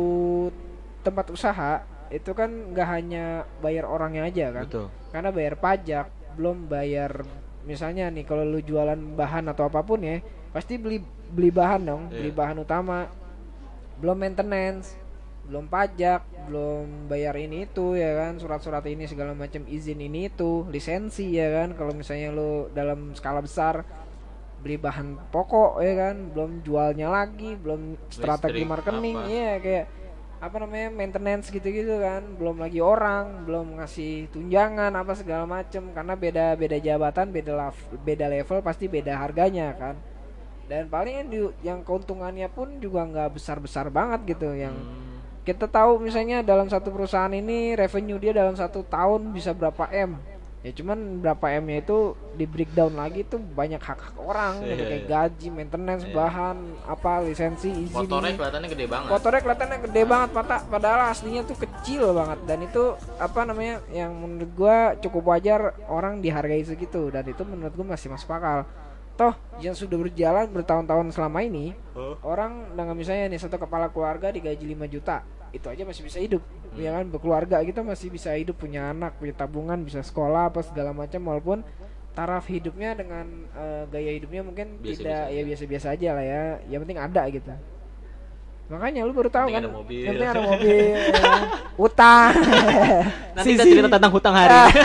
tempat usaha itu kan nggak hanya bayar orangnya aja kan. Betul. Karena bayar pajak, belum bayar misalnya nih kalau lu jualan bahan atau apapun ya, pasti beli beli bahan dong, Iya. beli bahan utama. Belum maintenance, belum pajak, belum bayar ini itu ya kan, surat-surat ini segala macam izin ini itu, lisensi ya kan. Kalau misalnya lu dalam skala besar beli bahan pokok ya kan, belum jualnya lagi, belum strategi Listrik, marketing, apa. iya kayak apa namanya maintenance gitu-gitu kan, belum lagi orang, belum ngasih tunjangan apa segala macem karena beda beda jabatan, beda laf- beda level pasti beda harganya kan. Dan paling yang, di- yang keuntungannya pun juga nggak besar-besar banget gitu. Yang Hmm. kita tahu misalnya dalam satu perusahaan ini revenue dia dalam satu tahun bisa berapa M. Ya cuman berapa M-nya itu di breakdown lagi tuh banyak hak-hak orang gitu Iya, kayak iya. gaji, maintenance, Iya. bahan, apa lisensi, izin. Motornya ini. kelihatannya gede banget. Motornya kelihatannya gede banget Pata, padahal aslinya tuh kecil banget dan itu apa namanya yang menurut gua cukup wajar orang dihargai segitu dan itu menurut gua masih masuk akal. Toh yang sudah berjalan bertahun-tahun selama ini Oh. orang dengan misalnya nih satu kepala keluarga digaji lima juta itu aja masih bisa hidup ya kan, berkeluarga kita masih bisa hidup, punya anak, punya tabungan, bisa sekolah apa segala macam walaupun taraf hidupnya dengan eh, gaya hidupnya mungkin Biasa-biasa tidak aja. ya biasa-biasa aja lah ya, yang penting ada gitu. Makanya lu baru tahu Penting kan, ada mobil. yang penting ada mobil, ya kan? Utang. Nanti kita Sisi. cerita tentang hutang hari ini.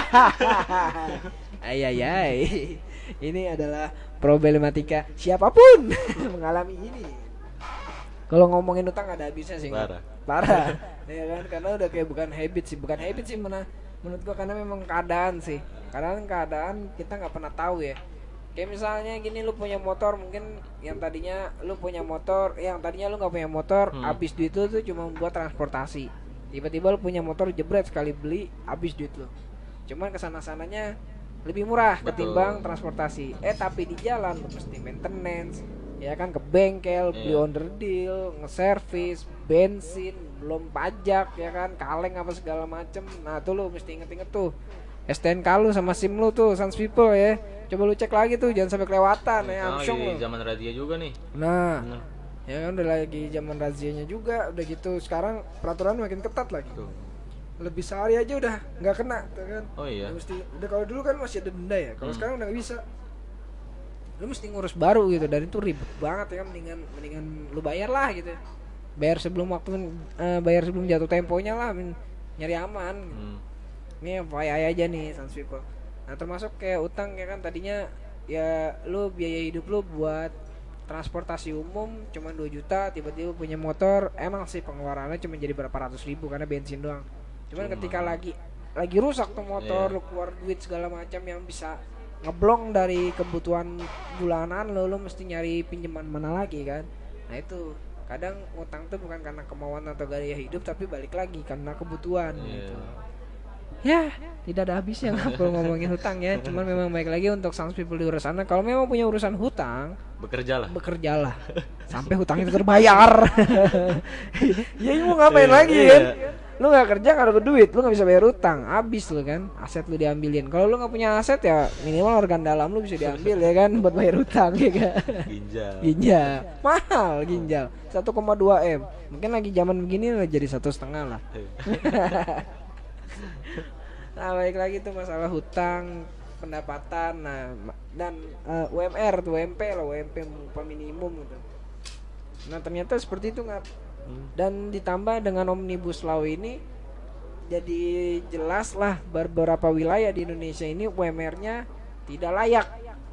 Ay ay ay. Ini adalah problematika siapapun mengalami ini. Kalau ngomongin utang ada habisnya sih. Parah. Parah. Ya kan karena udah kayak bukan habit sih, bukan habit sih mana menurut gua karena memang keadaan sih. Karena keadaan kita nggak pernah tahu ya. Kayak misalnya gini, lu punya motor mungkin yang tadinya lu punya motor, yang tadinya lu nggak punya motor, Hmm. habis duit lu tuh cuma buat transportasi. Tiba-tiba lu punya motor jebret sekali beli habis duit lu. Cuman kesana sananya lebih murah Betul. ketimbang transportasi. Eh tapi di jalan lu mesti maintenance, ya kan, ke bengkel, beli Iya. onder deal, nge-service, bensin, belum pajak ya kan, kaleng apa segala macem. Nah tuh lu mesti inget-inget tuh S T N K lu sama SIM lu tuh, Sans People ya. Coba lu cek lagi tuh, jangan sampai kelewatan ya, Sekarang amsyong lagi lu. zaman razia juga nih. Nah, Bener. ya kan udah lagi zaman razianya juga, udah gitu sekarang peraturan makin ketat lagi. Tuh. Lebih sehari aja udah nggak kena tuh kan. Oh iya. Udah mesti, udah kalau dulu kan masih ada denda ya, kalau Hmm. sekarang udah nggak bisa. Lu mesti ngurus baru gitu dan itu ribet banget ya kan, mendingan mendingan lu bayar lah gitu. Bayar sebelum waktu eh, bayar sebelum jatuh temponya lah, men- nyari aman. Hmm. Ini F Y I aja nih Sans People. Nah termasuk kayak utang ya kan, tadinya ya lu biaya hidup lu buat transportasi umum cuma dua juta, tiba-tiba punya motor, emang sih pengeluarannya cuma jadi berapa ratus ribu karena bensin doang. Cuman Cuma. ketika lagi lagi rusak tuh motor, Iya. lu keluar duit segala macam yang bisa ngeblong dari kebutuhan bulanan lo, lu mesti nyari pinjaman mana lagi kan. Nah itu kadang utang tuh bukan karena kemauan atau gaya hidup, tapi balik lagi karena kebutuhan Iya. gitu. Ya, tidak ada habisnya lah kalau ngomongin hutang ya. Cuman memang baik lagi untuk Sans People di luar sana, kalau memang punya urusan hutang, Bekerja lah. bekerjalah sampai hutang itu terbayar. Ya ini mau ngapain Iya, lagi iya. kan? lu nggak kerja nggak dapet duit, lu nggak bisa bayar utang, habis lu kan, aset lu diambilin. Kalau lu nggak punya aset ya minimal organ dalam lu bisa diambil ya kan, buat bayar utang ya kan. Ginjal. Ginjal mahal, ginjal satu koma dua M, mungkin lagi zaman begini udah jadi satu setengah lah. Nah balik lagi tuh masalah hutang, pendapatan, nah dan uh, U M R tuh U M P lah, U M P upah minimum gitu. Nah ternyata seperti itu nggak. Dan ditambah dengan Omnibus Law ini jadi jelas lah beberapa wilayah di Indonesia ini U M R-nya tidak layak.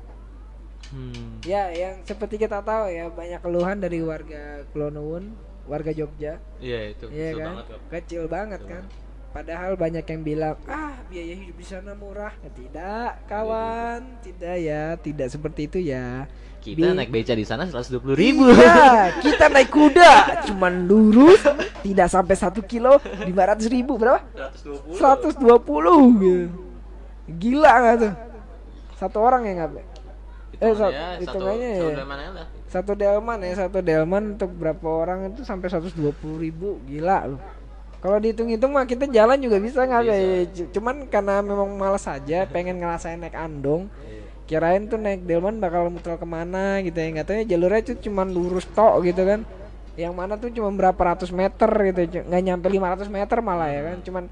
Hmm. Ya yang seperti kita tahu ya, banyak keluhan dari warga Klonuwun, warga Jogja. Iya itu Iya kecil kan? banget kok. Kecil banget kan. Padahal banyak yang bilang, ah biaya hidup di sana murah. Ya, tidak kawan, tidak ya, tidak seperti itu ya. Kita Bi- naik beca di sana seratus dua puluh ribu. Iya, kita naik kuda cuman lurus, tidak sampai satu kilo, lima ratus ribu berapa? seratus dua puluh gitu. Gila nggak tuh? Satu orang ya nggak? Eh, sa- ya, satu, hitungannya ya. satu delman lah. Satu delman ya, satu delman untuk berapa orang itu sampai seratus dua puluh ribu, gila loh. Kalau dihitung-hitung mah kita jalan juga bisa nggak ya? Cuman karena memang malas aja, pengen ngerasain naik andong. Kirain tuh naik delman bakal muter kemana gitu ya, nggak tahu ya jalurnya tuh cuman lurus tok gitu kan, yang mana tuh cuma berapa ratus meter gitu, nggak nyampe lima ratus meter malah ya kan, cuman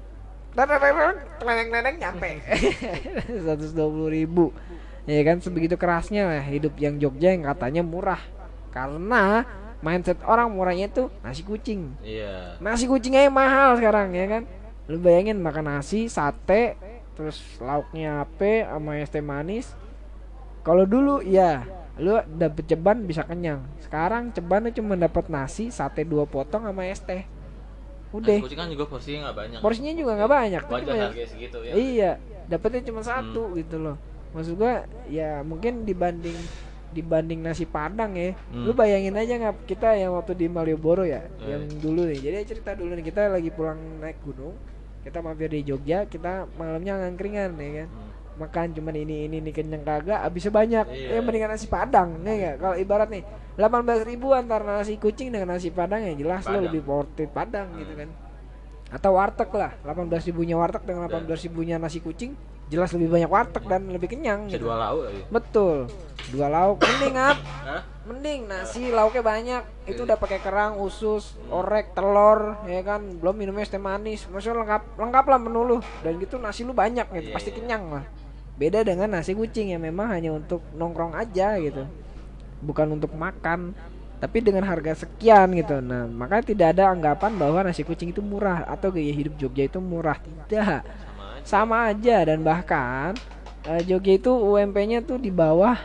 neneng-neneng nyampe seratus dua puluh ribu ya kan. Sebegitu kerasnya lah hidup yang Jogja yang katanya murah, karena mindset orang murahnya tuh nasi kucing. Iya. Nasi kucingnya mahal sekarang ya kan. Lu bayangin makan nasi, sate, terus lauknya apa sama es teh manis. Kalau dulu ya lu dapet ceban bisa kenyang. Sekarang ceban lu cuma dapat nasi, sate dua potong sama es teh. Udah. Nasi kucing kan juga porsinya nggak banyak. Porsinya juga nggak banyak. Wajar Cuma ya- harga segitu ya. Iya, dapetnya cuma satu gitu loh. Maksud gua ya mungkin dibanding dibanding nasi padang ya. Hmm. Lu bayangin aja nggak, kita yang waktu di Malioboro ya, Hmm. yang dulu nih. Jadi cerita dulu nih, kita lagi pulang naik gunung. Kita mampir di Jogja, kita malamnya ngangkringan ya kan. Hmm. Makan cuman ini ini nih kenyang kagak, habisnya banyak. Iya. Ya mendingan nasi padang ya enggak? Kalau ibarat nih delapan belas ribu antara nasi kucing dengan nasi padang, ya jelas lo Padang. lebih worth it padang gitu kan. Atau warteg lah, delapan belas ribunya warteg dengan delapan belas ribunya nasi kucing, jelas lebih banyak warteg dan lebih kenyang Bisa gitu. dua lauk lagi. Betul. Dua lauk mending ap. Hah? Mending nasi lauknya banyak. Itu udah pakai kerang, usus, orek, telur, ya kan. Belum minumnya es teh manis. Maksudnya lengkap lengkap lah menu lu. Dan gitu nasi lu banyak gitu, Iya, pasti iya. kenyang lah. Beda dengan nasi kucing yang memang hanya untuk nongkrong aja gitu. Bukan untuk makan. Tapi dengan harga sekian gitu. Nah, makanya tidak ada anggapan bahwa nasi kucing itu murah atau gaya hidup Jogja itu murah. Tidak. Sama aja. Sama aja, dan bahkan eh, Jogja itu U M P-nya tuh di bawah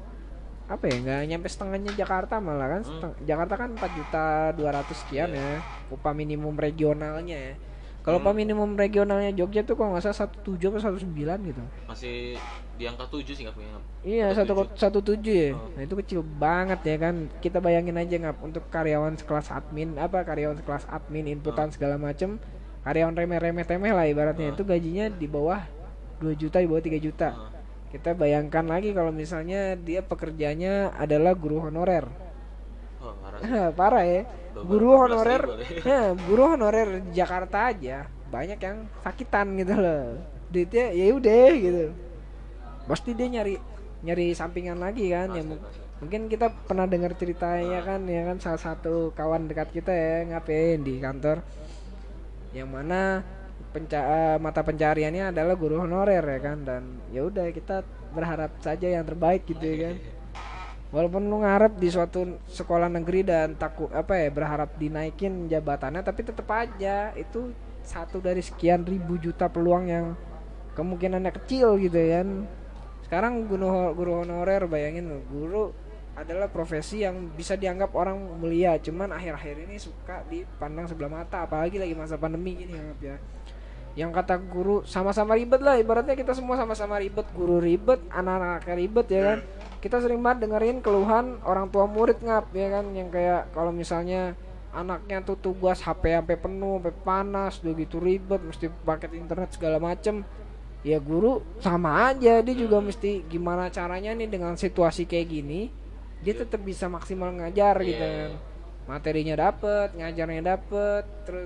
apa ya, nggak nyampe setengahnya Jakarta malah kan. Seteng- Jakarta kan empat juta dua ratus sekian ya upah minimum regionalnya ya. Kalau upah minimum regionalnya Jogja tuh kalau nggak salah satu tujuh atau satu sembilan gitu. Masih di angka tujuh sih nggak punya. Iya, Satu satu tujuh. satu tujuh ya. Oh. Nah itu kecil banget ya kan. Kita bayangin aja nggak, untuk karyawan sekelas admin apa karyawan sekelas admin inputan segala macem, karyawan remeh-remeh temeh lah ibaratnya, itu gajinya di bawah dua juta, di bawah tiga juta. Oh. Kita bayangkan lagi kalau misalnya dia pekerjanya adalah guru honorer. Oh, parah sih. Parah ya. Beberapa Guru belas honorer, ribu deh. ya, guru honorer di Jakarta aja banyak yang sakitan gitu loh. Duitnya ya udah gitu. Pasti dia nyari nyari sampingan lagi kan. Ya mu- mungkin kita pernah dengar ceritanya kan, ya kan, salah satu kawan dekat kita ya ngapain di kantor, yang mana penca- eh, mata pencariannya adalah guru honorer ya kan. Dan ya udah, kita berharap saja yang terbaik gitu ya kan. Walaupun lu ngarep di suatu sekolah negeri dan takut apa ya, berharap dinaikin jabatannya, tapi tetap aja itu satu dari sekian ribu juta peluang yang kemungkinannya kecil gitu ya kan. Sekarang guru guru honorer, bayangin lu, guru adalah profesi yang bisa dianggap orang mulia, cuman akhir-akhir ini suka dipandang sebelah mata, apalagi lagi masa pandemi gini anggap ya. Yang kata guru sama-sama ribet lah, ibaratnya kita semua sama-sama ribet, guru ribet, anak-anaknya ribet ya kan. Kita sering banget dengerin keluhan orang tua murid ngap ya kan, yang kayak kalau misalnya anaknya tuh tugas H P sampai penuh, sampai panas, udah gitu ribet, mesti paket internet segala macem. Ya guru sama aja, dia juga mesti gimana caranya nih dengan situasi kayak gini, dia tetap bisa maksimal ngajar gitu kan. Materinya dapet, ngajarnya dapet, terus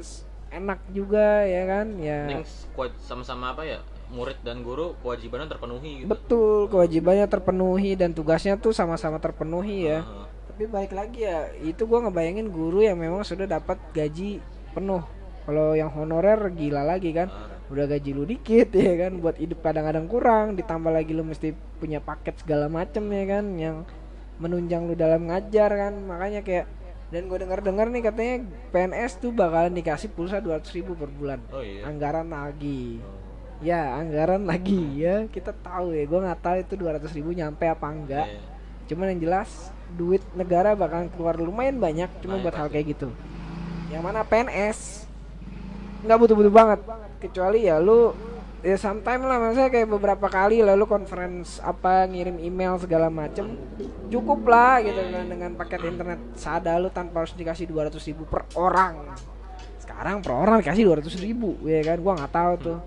enak juga ya kan ya. Penting kuat sama-sama apa ya, murid dan guru kewajibannya terpenuhi gitu. Betul, kewajibannya terpenuhi dan tugasnya tuh sama-sama terpenuhi ya. Heeh. Tapi balik lagi ya, itu gua ngebayangin guru yang memang sudah dapat gaji penuh. Kalau yang honorer gila lagi kan, udah gaji lu dikit ya kan, buat hidup kadang-kadang kurang, ditambah lagi lu mesti punya paket segala macem ya kan, yang menunjang lu dalam ngajar kan, makanya kayak dan gue dengar-dengar nih katanya P N S tuh bakalan dikasih pulsa dua ratus ribu per bulan, Oh iya. anggaran lagi, ya anggaran lagi ya kita tahu ya, gue nggak tahu itu dua ratus ribu nyampe apa enggak, Iya. cuman yang jelas duit negara bakalan keluar lumayan banyak, cuma Lumayan buat hal pasti. kayak gitu, yang mana P N S nggak butuh-butuh banget, kecuali ya lu ya sometime lah, maksudnya kayak beberapa kali lalu conference apa ngirim email segala macem cukup lah gitu kan, dengan paket internet sada lu tanpa harus dikasih dua ratus ribu per orang. Sekarang per orang dikasih dua ratus ribu ya kan, gua nggak tahu tuh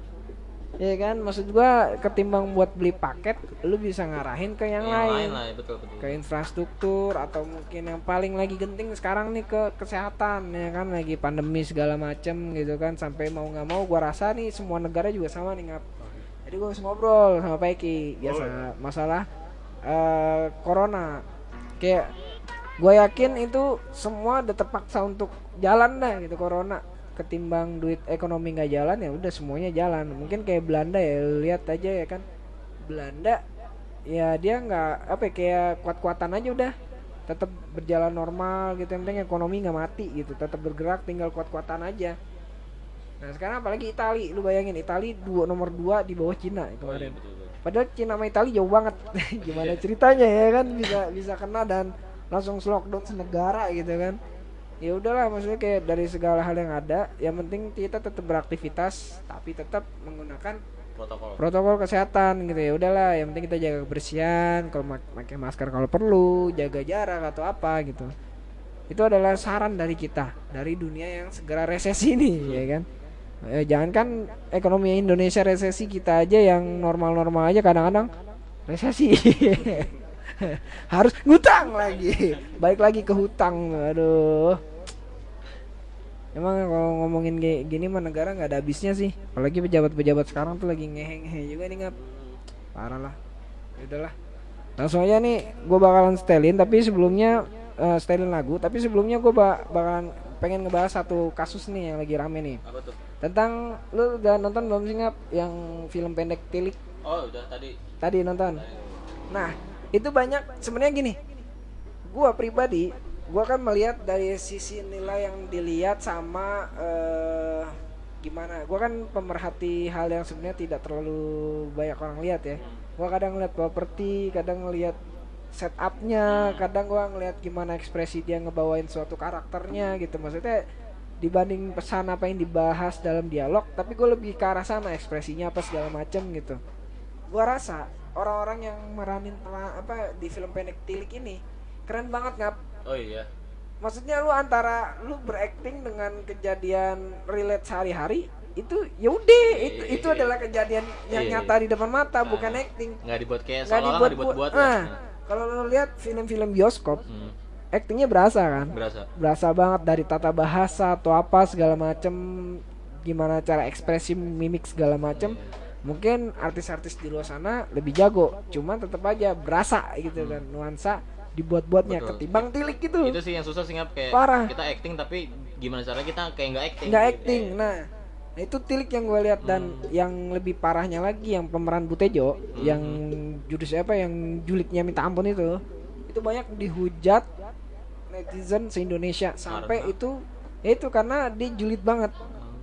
ya kan, maksud gua ketimbang buat beli paket lu bisa ngarahin ke yang, Yang lain, lain lah, ya, betul betul. ke infrastruktur, atau mungkin yang paling lagi genting sekarang nih ke kesehatan ya kan, lagi pandemi segala macem gitu kan, sampai mau nggak mau gua rasa nih semua negara juga sama nih ngap. Jadi gua harus ngobrol sama Pak Eki biasa masalah eh, corona, kayak gua yakin itu semua udah terpaksa untuk jalan dah gitu corona, ketimbang duit ekonomi nggak jalan ya udah semuanya jalan. Mungkin kayak Belanda ya, lihat aja ya kan, Belanda ya dia nggak apa ya, kayak kuat-kuatan aja udah tetap berjalan normal gitu, yang penting ekonomi nggak mati gitu, tetap bergerak, tinggal kuat-kuatan aja. Nah sekarang apalagi Itali, lu bayangin Itali dua nomor dua di bawah Cina Oh, iya, kemarin, betul, betul. padahal Cina sama Itali jauh banget. Gimana ceritanya ya kan bisa bisa kena dan langsung lockdown senegara gitu kan. Ya udahlah, maksudnya kayak dari segala hal yang ada, yang penting kita tetap beraktivitas tapi tetap menggunakan Protokol. protokol kesehatan gitu ya. Udahlah, yang penting kita jaga kebersihan, kalau mak- pakai masker kalau perlu, jaga jarak atau apa gitu. Itu adalah saran dari kita, dari dunia yang segera resesi nih ya kan. Eh, jangankan ekonomi Indonesia resesi, kita aja yang normal-normal aja kadang-kadang resesi. Harus ngutang lagi, balik lagi ke hutang, aduh. Emang kalau ngomongin kayak gini mah negara nggak ada habisnya sih, apalagi pejabat-pejabat sekarang tuh lagi ngehe-ngehe juga nih ngap, parah lah. Ya udahlah, langsung aja nih gue bakalan setelin, tapi sebelumnya eh, setelin lagu, tapi sebelumnya gue ba- bakalan pengen ngebahas satu kasus nih yang lagi rame nih, Apa tuh? tentang, lu udah nonton belum sih ngap yang film pendek Tilik Oh udah tadi. tadi nonton? Nah itu banyak sebenarnya gini, gue pribadi gue kan melihat dari sisi nilai yang dilihat sama eh, gimana, gue kan pemerhati hal yang sebenarnya tidak terlalu banyak orang lihat ya. Gue kadang ngeliat properti, kadang ngeliat setupnya, kadang gue ngeliat gimana ekspresi dia ngebawain suatu karakternya gitu, maksudnya dibanding pesan apa yang dibahas dalam dialog, tapi gue lebih ke arah sana, ekspresinya apa segala macem gitu. Gue rasa orang-orang yang meranin pela- apa di film pendek Tilik ini keren banget ngap. Oh iya. Maksudnya lu antara lu berakting dengan kejadian relate sehari-hari, itu ya udah, itu itu adalah kejadian yang Iya, nyata iya. di depan mata, Nah, bukan acting. Nggak dibuat kayak Nggak seolah-olah nggak dibuat-buat. dibuat-buat Nah, lah. kalau lu lihat film-film bioskop, Hmm, actingnya berasa kan? berasa. Berasa banget dari tata bahasa atau apa segala macem, gimana cara ekspresi mimik segala macem. Mungkin artis-artis di luar sana lebih jago, cuman tetap aja berasa gitu kan, nuansa dibuat-buatnya Betul. ketimbang Tilik gitu. Itu sih yang susah sih ngap, kayak Parah. kita acting tapi gimana caranya kita kayak nggak acting. Nggak gitu. acting. Nah, nah itu Tilik yang gue lihat, dan yang lebih parahnya lagi yang pemeran Butejo, yang judus apa yang julidnya minta ampun itu, itu banyak dihujat netizen se-Indonesia sampai Karena? itu ya itu karena dia julid banget.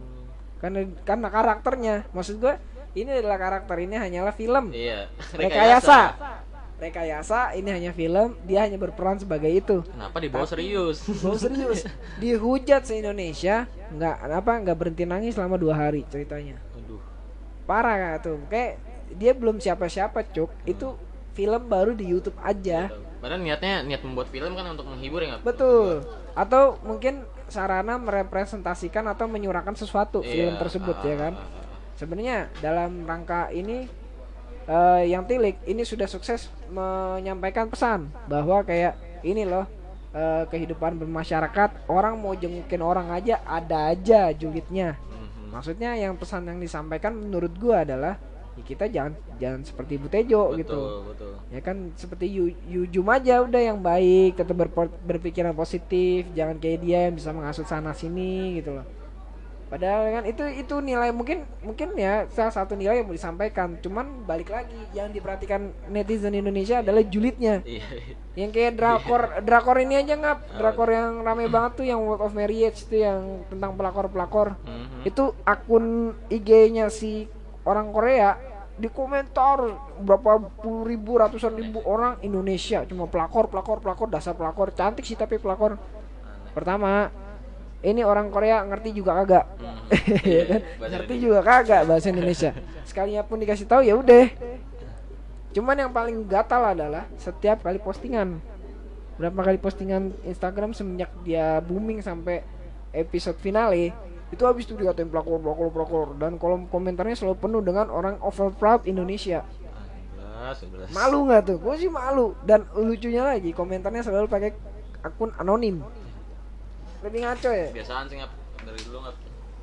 Karena karena karakternya. Maksud gue ini adalah karakter, ini hanyalah film. Iya. Rekayasa. Rekayasa, ini hanya film, dia hanya berperan sebagai itu. Kenapa dibawa serius? Oh serius, dihujat se-Indonesia, nggak apa nggak berhenti nangis selama dua hari ceritanya. Aduh. Parah kan tuh, kayak dia belum siapa-siapa cuk, itu film baru di YouTube aja. Padahal niatnya niat membuat film kan untuk menghibur ya nggak? Betul. Atau mungkin sarana merepresentasikan atau menyuarakan sesuatu Iya. film tersebut Ah, ya kan. ah, ah. Sebenarnya dalam rangka ini eh, yang Tilik ini sudah sukses menyampaikan pesan bahwa kayak ini loh, eh, kehidupan bermasyarakat, orang mau jengukin orang aja ada aja julidnya. Mhm. Maksudnya yang pesan yang disampaikan menurut gua adalah ya kita jangan jangan seperti Bu Tejo Betul, gitu. betul. Ya kan seperti Yu, Yujum aja udah yang baik, tetap berpo- berpikiran positif, jangan kayak dia yang bisa menghasut sana sini gitu loh. Padahal kan itu itu nilai mungkin mungkin ya salah satu nilai yang mau disampaikan. Cuman balik lagi yang diperhatikan netizen Indonesia adalah julidnya. Iya. Yang kayak drakor drakor ini aja nggak drakor yang rame banget tuh yang World of Marriage tuh yang tentang pelakor-pelakor. Mhm. Itu akun I G-nya si orang Korea di komentar berapa puluh ribu ratusan ribu orang Indonesia cuma pelakor pelakor pelakor dasar pelakor cantik sih tapi pelakor. Pertama ini orang Korea ngerti juga kagak. Mhm. Ya Iya, kan? bahasa Ngerti Indonesia. juga kagak bahasa Indonesia. Sekalinya pun dikasih tahu ya udah. Cuman yang paling gatal adalah setiap kali postingan. Berapa kali postingan Instagram semenjak dia booming sampai episode finale itu habis tuh dikatain pelakor pelakor pelakor dan kolom komentarnya selalu penuh dengan orang over proud Indonesia. sebelas, sebelas. Malu nggak tuh? Gue sih malu. Dan lucunya lagi komentarnya selalu pakai akun anonim. Lebih ngaco ya. Biasaan sih ngap dari dulu ngap.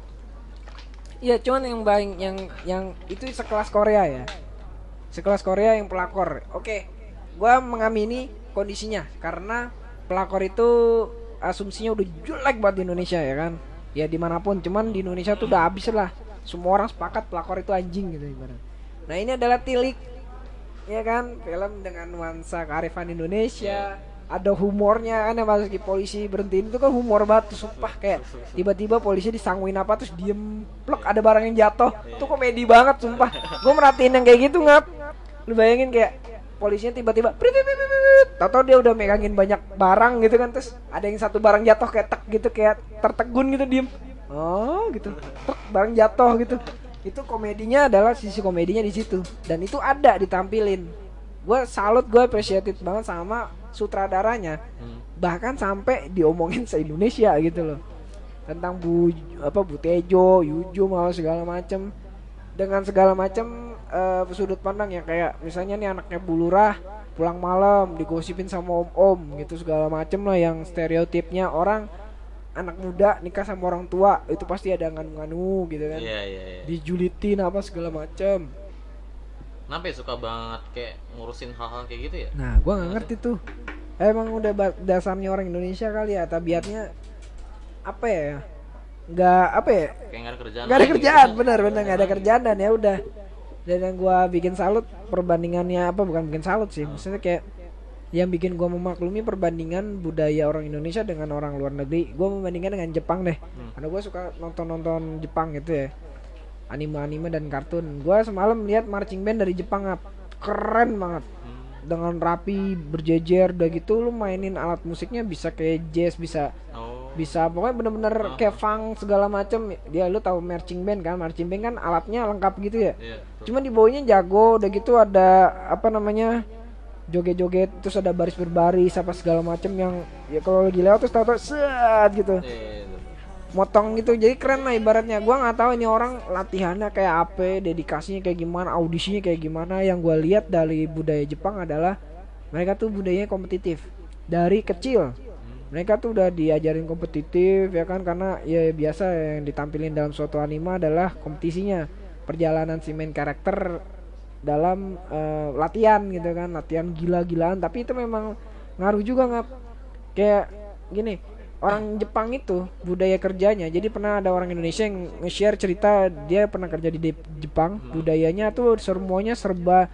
Iya, cuman yang paling yang yang itu sekelas Korea ya. Sekelas Korea yang pelakor. Oke, gua mengamini kondisinya karena pelakor itu asumsinya udah jelek buat di Indonesia ya kan. Ya dimanapun, cuman di Indonesia tuh udah habis lah. Semua orang sepakat pelakor itu anjing gitu ibarat. Nah ini adalah Tilik, ya kan, film dengan nuansa kearifan Indonesia. Ada humornya kan yang masuki polisi berhentiin itu kan humor banget tuh, sumpah kayak tiba-tiba polisi disangguin apa terus diem plek ada barang yang jatuh itu komedi banget sumpah. Gue merhatiin yang kayak gitu ngap, lu bayangin kayak polisinya tiba-tiba tahu dia udah megangin banyak barang gitu kan terus ada yang satu barang jatuh kayak tek gitu kayak tertegun gitu diem oh gitu tek, barang jatuh gitu. Itu komedinya adalah sisi komedinya di situ dan itu ada ditampilin. Gue salut, gue appreciated banget sama sutradaranya. Hmm. Bahkan sampai diomongin se-Indonesia gitu loh. Tentang Bu apa Bu Tejo, Yujum sama segala macem. Dengan segala macem uh, sudut pandang ya kayak misalnya nih anaknya Bu Lurah pulang malam digosipin sama om-om gitu segala macem lah yang stereotipnya orang anak muda nikah sama orang tua itu pasti ada nganu-nganu gitu kan. Iya, iya, iya. Dijulitin apa segala macem. Kenapa ya suka banget kayak ngurusin hal-hal kayak gitu ya? Nah, gua nggak ngerti tuh. Emang udah ba- dasarnya orang Indonesia kali ya, tabiatnya apa ya? Nggak apa ya? Kayak nggak ada kerjaan. Nggak ada lagi kerjaan, gitu. bener bener nggak ada kerjaan dan ya udah. Dan yang gua bikin salut perbandingannya apa? Bukan bikin salut sih, maksudnya kayak yang bikin gua memaklumi perbandingan budaya orang Indonesia dengan orang luar negeri. Gua membandingkan dengan Jepang deh, karena gua suka nonton-nonton Jepang gitu ya. Anime-anime dan kartun. Gua semalam lihat marching band dari Jepang ngap. Keren banget. Dengan rapi berjejer udah gitu lu mainin alat musiknya bisa kayak jazz, bisa Oh. bisa pokoknya bener-bener Oh. kayak funk segala macem. Dia lu tahu marching band kan? Marching band kan alatnya lengkap gitu ya. Iya. Cuma di bawahnya jago udah gitu ada apa namanya? Joget-joget terus ada baris berbaris apa segala macem yang ya kalau lagi lewat terus tahu-tahu set gitu. Iya, iya. Motong gitu jadi keren lah ibaratnya. Gua nggak tahu ini orang latihannya kayak apa, dedikasinya kayak gimana, audisinya kayak gimana. Yang gua lihat dari budaya Jepang adalah mereka tuh budayanya kompetitif dari kecil. Mereka tuh udah diajarin kompetitif ya kan karena ya biasa yang ditampilin dalam suatu anime adalah kompetisinya, perjalanan si main karakter dalam eh, latihan gitu kan, latihan gila-gilaan. Tapi itu memang ngaruh juga nggak kayak gini. Orang Jepang itu budaya kerjanya. Jadi pernah ada orang Indonesia yang nge-share cerita dia pernah kerja di De- Jepang. Budayanya tuh semuanya serba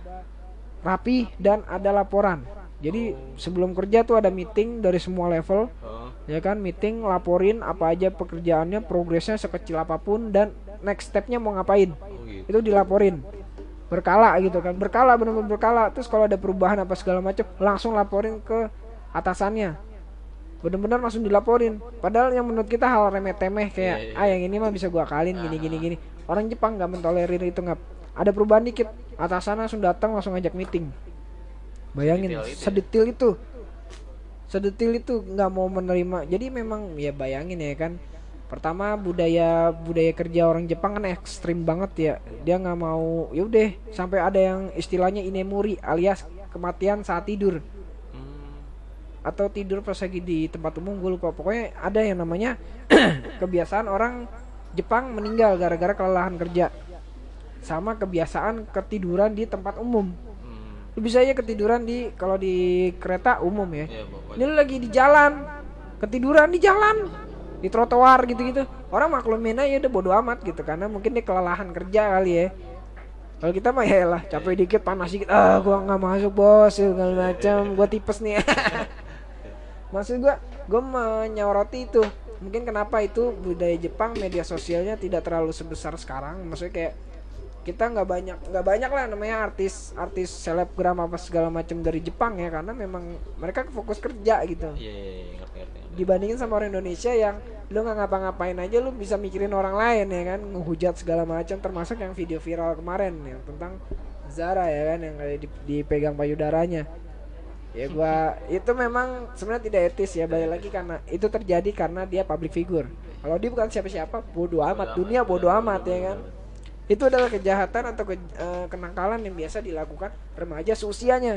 rapi dan ada laporan. Jadi sebelum kerja tuh ada meeting dari semua level. Oh. Ya kan, meeting laporin apa aja pekerjaannya, progresnya sekecil apapun dan next stepnya mau ngapain. Oh gitu. Itu dilaporin. Berkala gitu kan. Berkala benar-benar berkala. Terus kalau ada perubahan apa segala macam langsung laporin ke atasannya. Bener-bener langsung dilaporin. Padahal yang menurut kita hal remeh-temeh kayak Iya, iya. ah yang ini mah bisa gua akalin gini gini gini. Orang Jepang nggak mentolerir itu nggak. Ada perubahan dikit, atasan langsung datang langsung ngajak meeting. Bayangin Sedetail itu ya? sedetil itu. Sedetil itu nggak mau menerima. Jadi memang ya bayangin ya kan. Pertama budaya budaya kerja orang Jepang kan ekstrim banget ya. Dia nggak mau ya udah sampai ada yang istilahnya inemuri alias kematian saat tidur. Hmm. atau tidur pas lagi di tempat umum, gue lupa. Pokoknya ada yang namanya kebiasaan orang Jepang meninggal gara-gara kelelahan kerja, sama kebiasaan ketiduran di tempat umum. Hmm. Lu bisa aja ketiduran di, kalau di kereta umum ya, Iya, pokoknya. ini lu lagi di jalan ketiduran di jalan, di trotoar gitu-gitu, orang maklumin aja udah bodo amat gitu, karena mungkin dia kelelahan kerja kali ya. Kalau kita mah ya lah capek dikit, panas dikit, ah gua nggak masuk bos segala macam, gua tipes nih. Maksud gua gua menyoroti itu, mungkin kenapa itu budaya Jepang media sosialnya tidak terlalu sebesar sekarang. Maksudnya kayak kita nggak banyak nggak banyak lah namanya artis artis selebgram apa segala macam dari Jepang ya, karena memang mereka fokus kerja gitu. Iya, iya, iya, ngerti, ngerti, ngerti. Dibandingin sama orang Indonesia yang lu nggak ngapa-ngapain aja lu bisa mikirin orang lain ya kan, ngehujat segala macam, termasuk yang video viral kemarin yang tentang Zara ya kan, yang kayak di- dipegang payudaranya. Ya gua itu memang sebenarnya tidak etis ya, balik lagi karena itu terjadi karena dia public figure. Kalau dia bukan siapa-siapa, bodoh amat, dunia bodoh amat ya kan. Itu adalah kejahatan atau ke, eh, kenakalan yang biasa dilakukan remaja seusianya.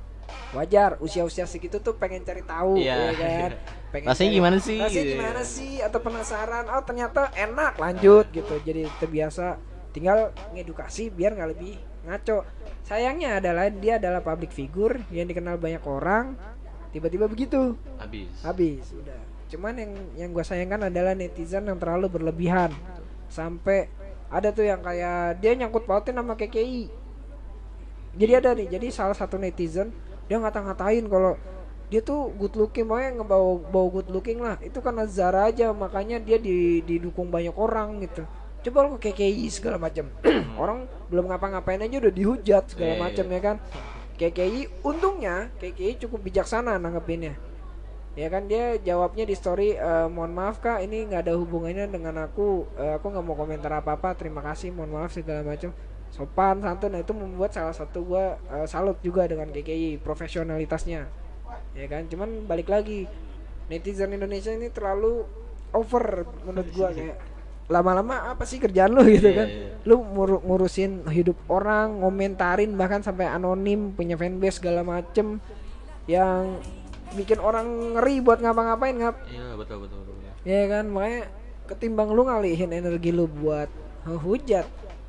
Wajar, usia-usia segitu tuh pengen cari tahu Iya. ya kan. Pengen Rasanya cari- gimana sih? Rasanya Gitu. gimana sih, atau penasaran, oh ternyata enak, lanjut gitu. Jadi terbiasa, tinggal ngedukasi biar nggak lebih ngaco. Sayangnya adalah dia adalah public figure yang dikenal banyak orang, tiba-tiba begitu, Habis. habis udah. Cuman yang yang gue sayangkan adalah netizen yang terlalu berlebihan, sampai ada tuh yang kayak dia nyangkut pautin sama K K I. Jadi ada nih, jadi salah satu netizen dia ngata-ngatain kalau dia tuh good looking, makanya ngebawa bawa good looking lah, itu karena Zara aja makanya dia di, didukung banyak orang gitu. Coba lu ke K K I segala macam. Orang belum ngapa-ngapain aja udah dihujat segala Iya, macam iya. ya kan. K K I untungnya K K I cukup bijaksana nanggepinnya. Ya kan, dia jawabnya di story, e, mohon maaf kak, ini nggak ada hubungannya dengan aku, e, aku nggak mau komentar apa-apa, terima kasih, mohon maaf segala macam, sopan santun. Nah, itu membuat salah satu gua e, salut juga dengan K K I profesionalitasnya. Ya kan, cuman balik lagi netizen Indonesia ini terlalu over menurut gua, kayak lama-lama apa sih kerjaan lu gitu Iya, kan. iya. Lu nguru- ngurusin hidup orang, ngomentarin bahkan sampai anonim, punya fanbase segala macem, yang bikin orang ngeri buat ngapa-ngapain ngap. Iya, betul, betul, betul. Ya kan, makanya ketimbang lu ngalihin energi lu buat hujat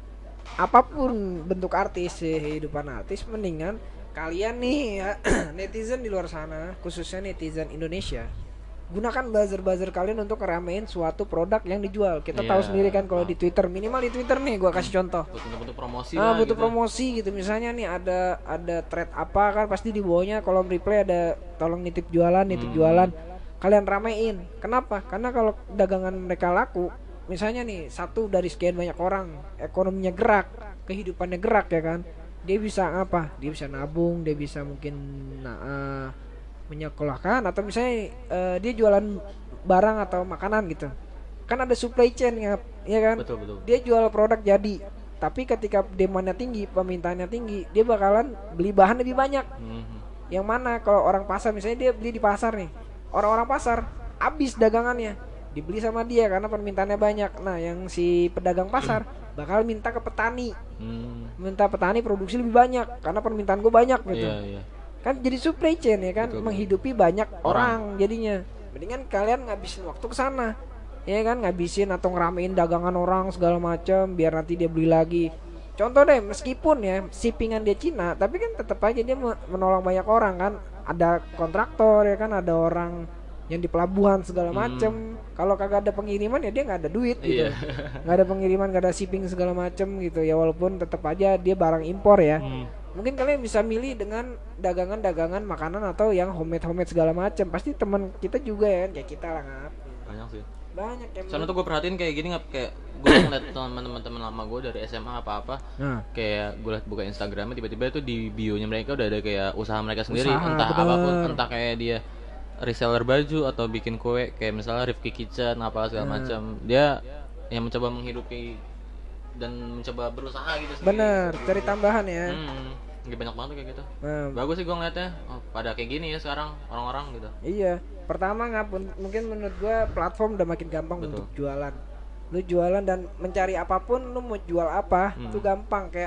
apapun bentuk artis, kehidupan artis, mendingan kalian nih ya, netizen di luar sana, khususnya netizen Indonesia, gunakan buzzer-buzzer kalian untuk ngeramein suatu produk yang dijual. Kita Iya. tahu sendiri kan kalau di Twitter, minimal di Twitter nih gua kasih contoh. Butuh-butuh promosi Ah, lah butuh gitu. promosi gitu, misalnya nih ada ada thread apa kan, pasti di bawahnya kolom reply ada tolong nitip jualan, nitip Hmm. jualan. Kalian ramein. Kenapa? Karena kalau dagangan mereka laku, misalnya nih satu dari sekian banyak orang, ekonominya gerak, kehidupannya gerak ya kan. Dia bisa apa? Dia bisa nabung, dia bisa mungkin nah, eh, menyekolahkan, atau misalnya eh, dia jualan barang atau makanan gitu. Kan ada supply chain ya, ya kan? Betul, betul. Dia jual produk jadi, tapi ketika demandnya tinggi, permintaannya tinggi, dia bakalan beli bahan lebih banyak. Mhm. Yang mana kalau orang pasar, misalnya dia beli di pasar nih, orang-orang pasar habis dagangannya, dibeli sama dia karena permintaannya banyak. Nah, yang si pedagang pasar bakal minta ke petani, Hmm. minta petani produksi lebih banyak karena permintaan gue banyak gitu. Iya, iya. Kan jadi supply chain ya kan, Betul, betul. menghidupi banyak orang. Orang. Jadinya mendingan kalian ngabisin waktu ke sana, ya kan, ngabisin atau ngeramein dagangan orang segala macam biar nanti dia beli lagi. Contoh deh, meskipun ya shippingan dia Cina, tapi kan tetap aja dia me- menolong banyak orang kan. Ada kontraktor ya kan, ada orang yang di pelabuhan segala macem. Kalau kagak ada pengiriman ya dia nggak ada duit gitu. Iya. Nggak ada pengiriman, nggak ada shipping segala macem gitu ya, walaupun tetap aja dia barang impor ya. Hmm. Mungkin kalian bisa milih dengan dagangan-dagangan makanan atau yang homemade-homemade segala macam. Pasti teman kita juga ya, kayak kita lah ngap. Banyak sih. Banyak yang Soalnya tuh gue perhatiin kayak gini nggak, kayak gue ngeliat teman-teman lama gue dari S M A apa-apa, Nah, kayak gue liat buka Instagramnya, tiba-tiba itu di bio-nya mereka udah ada kayak usaha mereka sendiri, Usaha, entah bener. apapun, entah kayak dia reseller baju atau bikin kue, kayak misalnya Rifki Kitchen apa segala Nah. macam. Dia yang mencoba menghidupi dan mencoba berusaha gitu sendiri. bener, cari tambahan ya. Hmm, lagi banyak banget tuh kayak gitu. Nah, Bagus sih gue ngeliatnya, oh, pada kayak gini ya sekarang orang-orang gitu. iya. Pertama nggak, mungkin menurut gua platform udah makin gampang Betul. untuk jualan. Lu jualan dan mencari apapun, lu mau jual apa, Hmm. itu gampang. Kayak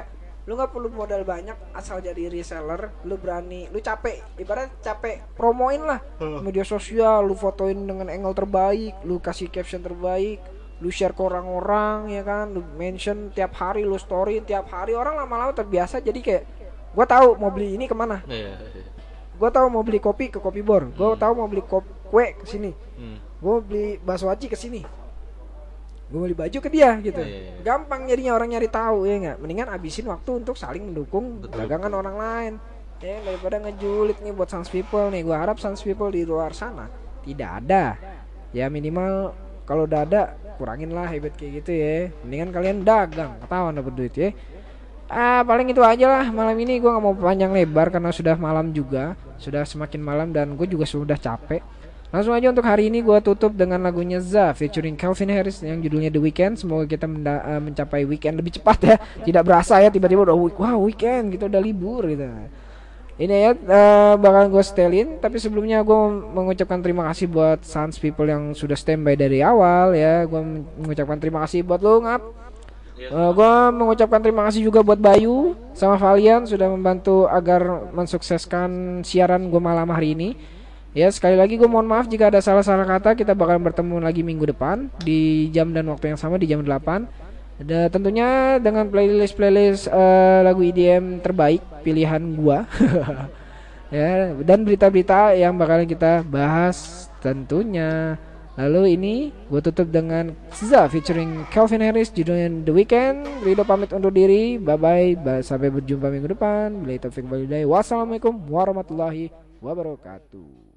Lu nggak perlu modal banyak, asal jadi reseller, lu berani, lu capek, ibarat capek promoin lah media sosial, lu fotoin dengan angle terbaik, lu kasih caption terbaik, lu share ke orang-orang ya kan, lu mention tiap hari, lu story tiap hari, orang lama-lama terbiasa jadi kayak gua tahu mau beli ini kemana, Iya. gua tahu mau beli kopi ke kopi bar, gua tahu mau beli kop- kue ke sini, Hmm. gua beli bakso aci ke sini, gue beli baju ke dia gitu. Iya, iya, iya. Gampang jadinya orang nyari tahu ya nggak. Mendingan abisin waktu untuk saling mendukung Betul, dagangan betul. orang lain. Ya daripada ngejulit nih buat Sans People nih. Gue harap Sans People di luar sana tidak ada. Ya minimal kalau udah ada kurangin lah habit kayak gitu ya. Mendingan kalian dagang, ketahuan dapat duit ya. Ah paling itu aja lah malam ini, gue nggak mau panjang lebar karena sudah malam juga, sudah semakin malam dan gue juga sudah capek. Langsung aja untuk hari ini gue tutup dengan lagunya Za featuring Calvin Harris yang judulnya The Weekend. Semoga kita menda- uh, mencapai weekend lebih cepat ya. Tidak berasa ya tiba-tiba udah week- wow weekend gitu, udah libur gitu. Ini ya uh, bakal gue setelin. Tapi sebelumnya gue mengucapkan terima kasih buat Sans People yang sudah standby dari awal ya. Gue mengucapkan terima kasih buat lo Ngap. Uh, gue mengucapkan terima kasih juga buat Bayu sama Valian sudah membantu agar mensukseskan siaran gue malam hari ini. Ya sekali lagi gue mohon maaf jika ada salah-salah kata. Kita bakal bertemu lagi minggu depan di jam dan waktu yang sama di jam delapan. Dan tentunya dengan playlist-playlist uh, lagu E D M terbaik pilihan gua. Ya, dan berita-berita yang bakalan kita bahas tentunya. Lalu ini gue tutup dengan Za featuring Calvin Harris judulnya The Weekend. Rido pamit undur diri. Bye bye. Sampai berjumpa minggu depan. Bila taufik walhidayah. Wassalamualaikum warahmatullahi wabarakatuh.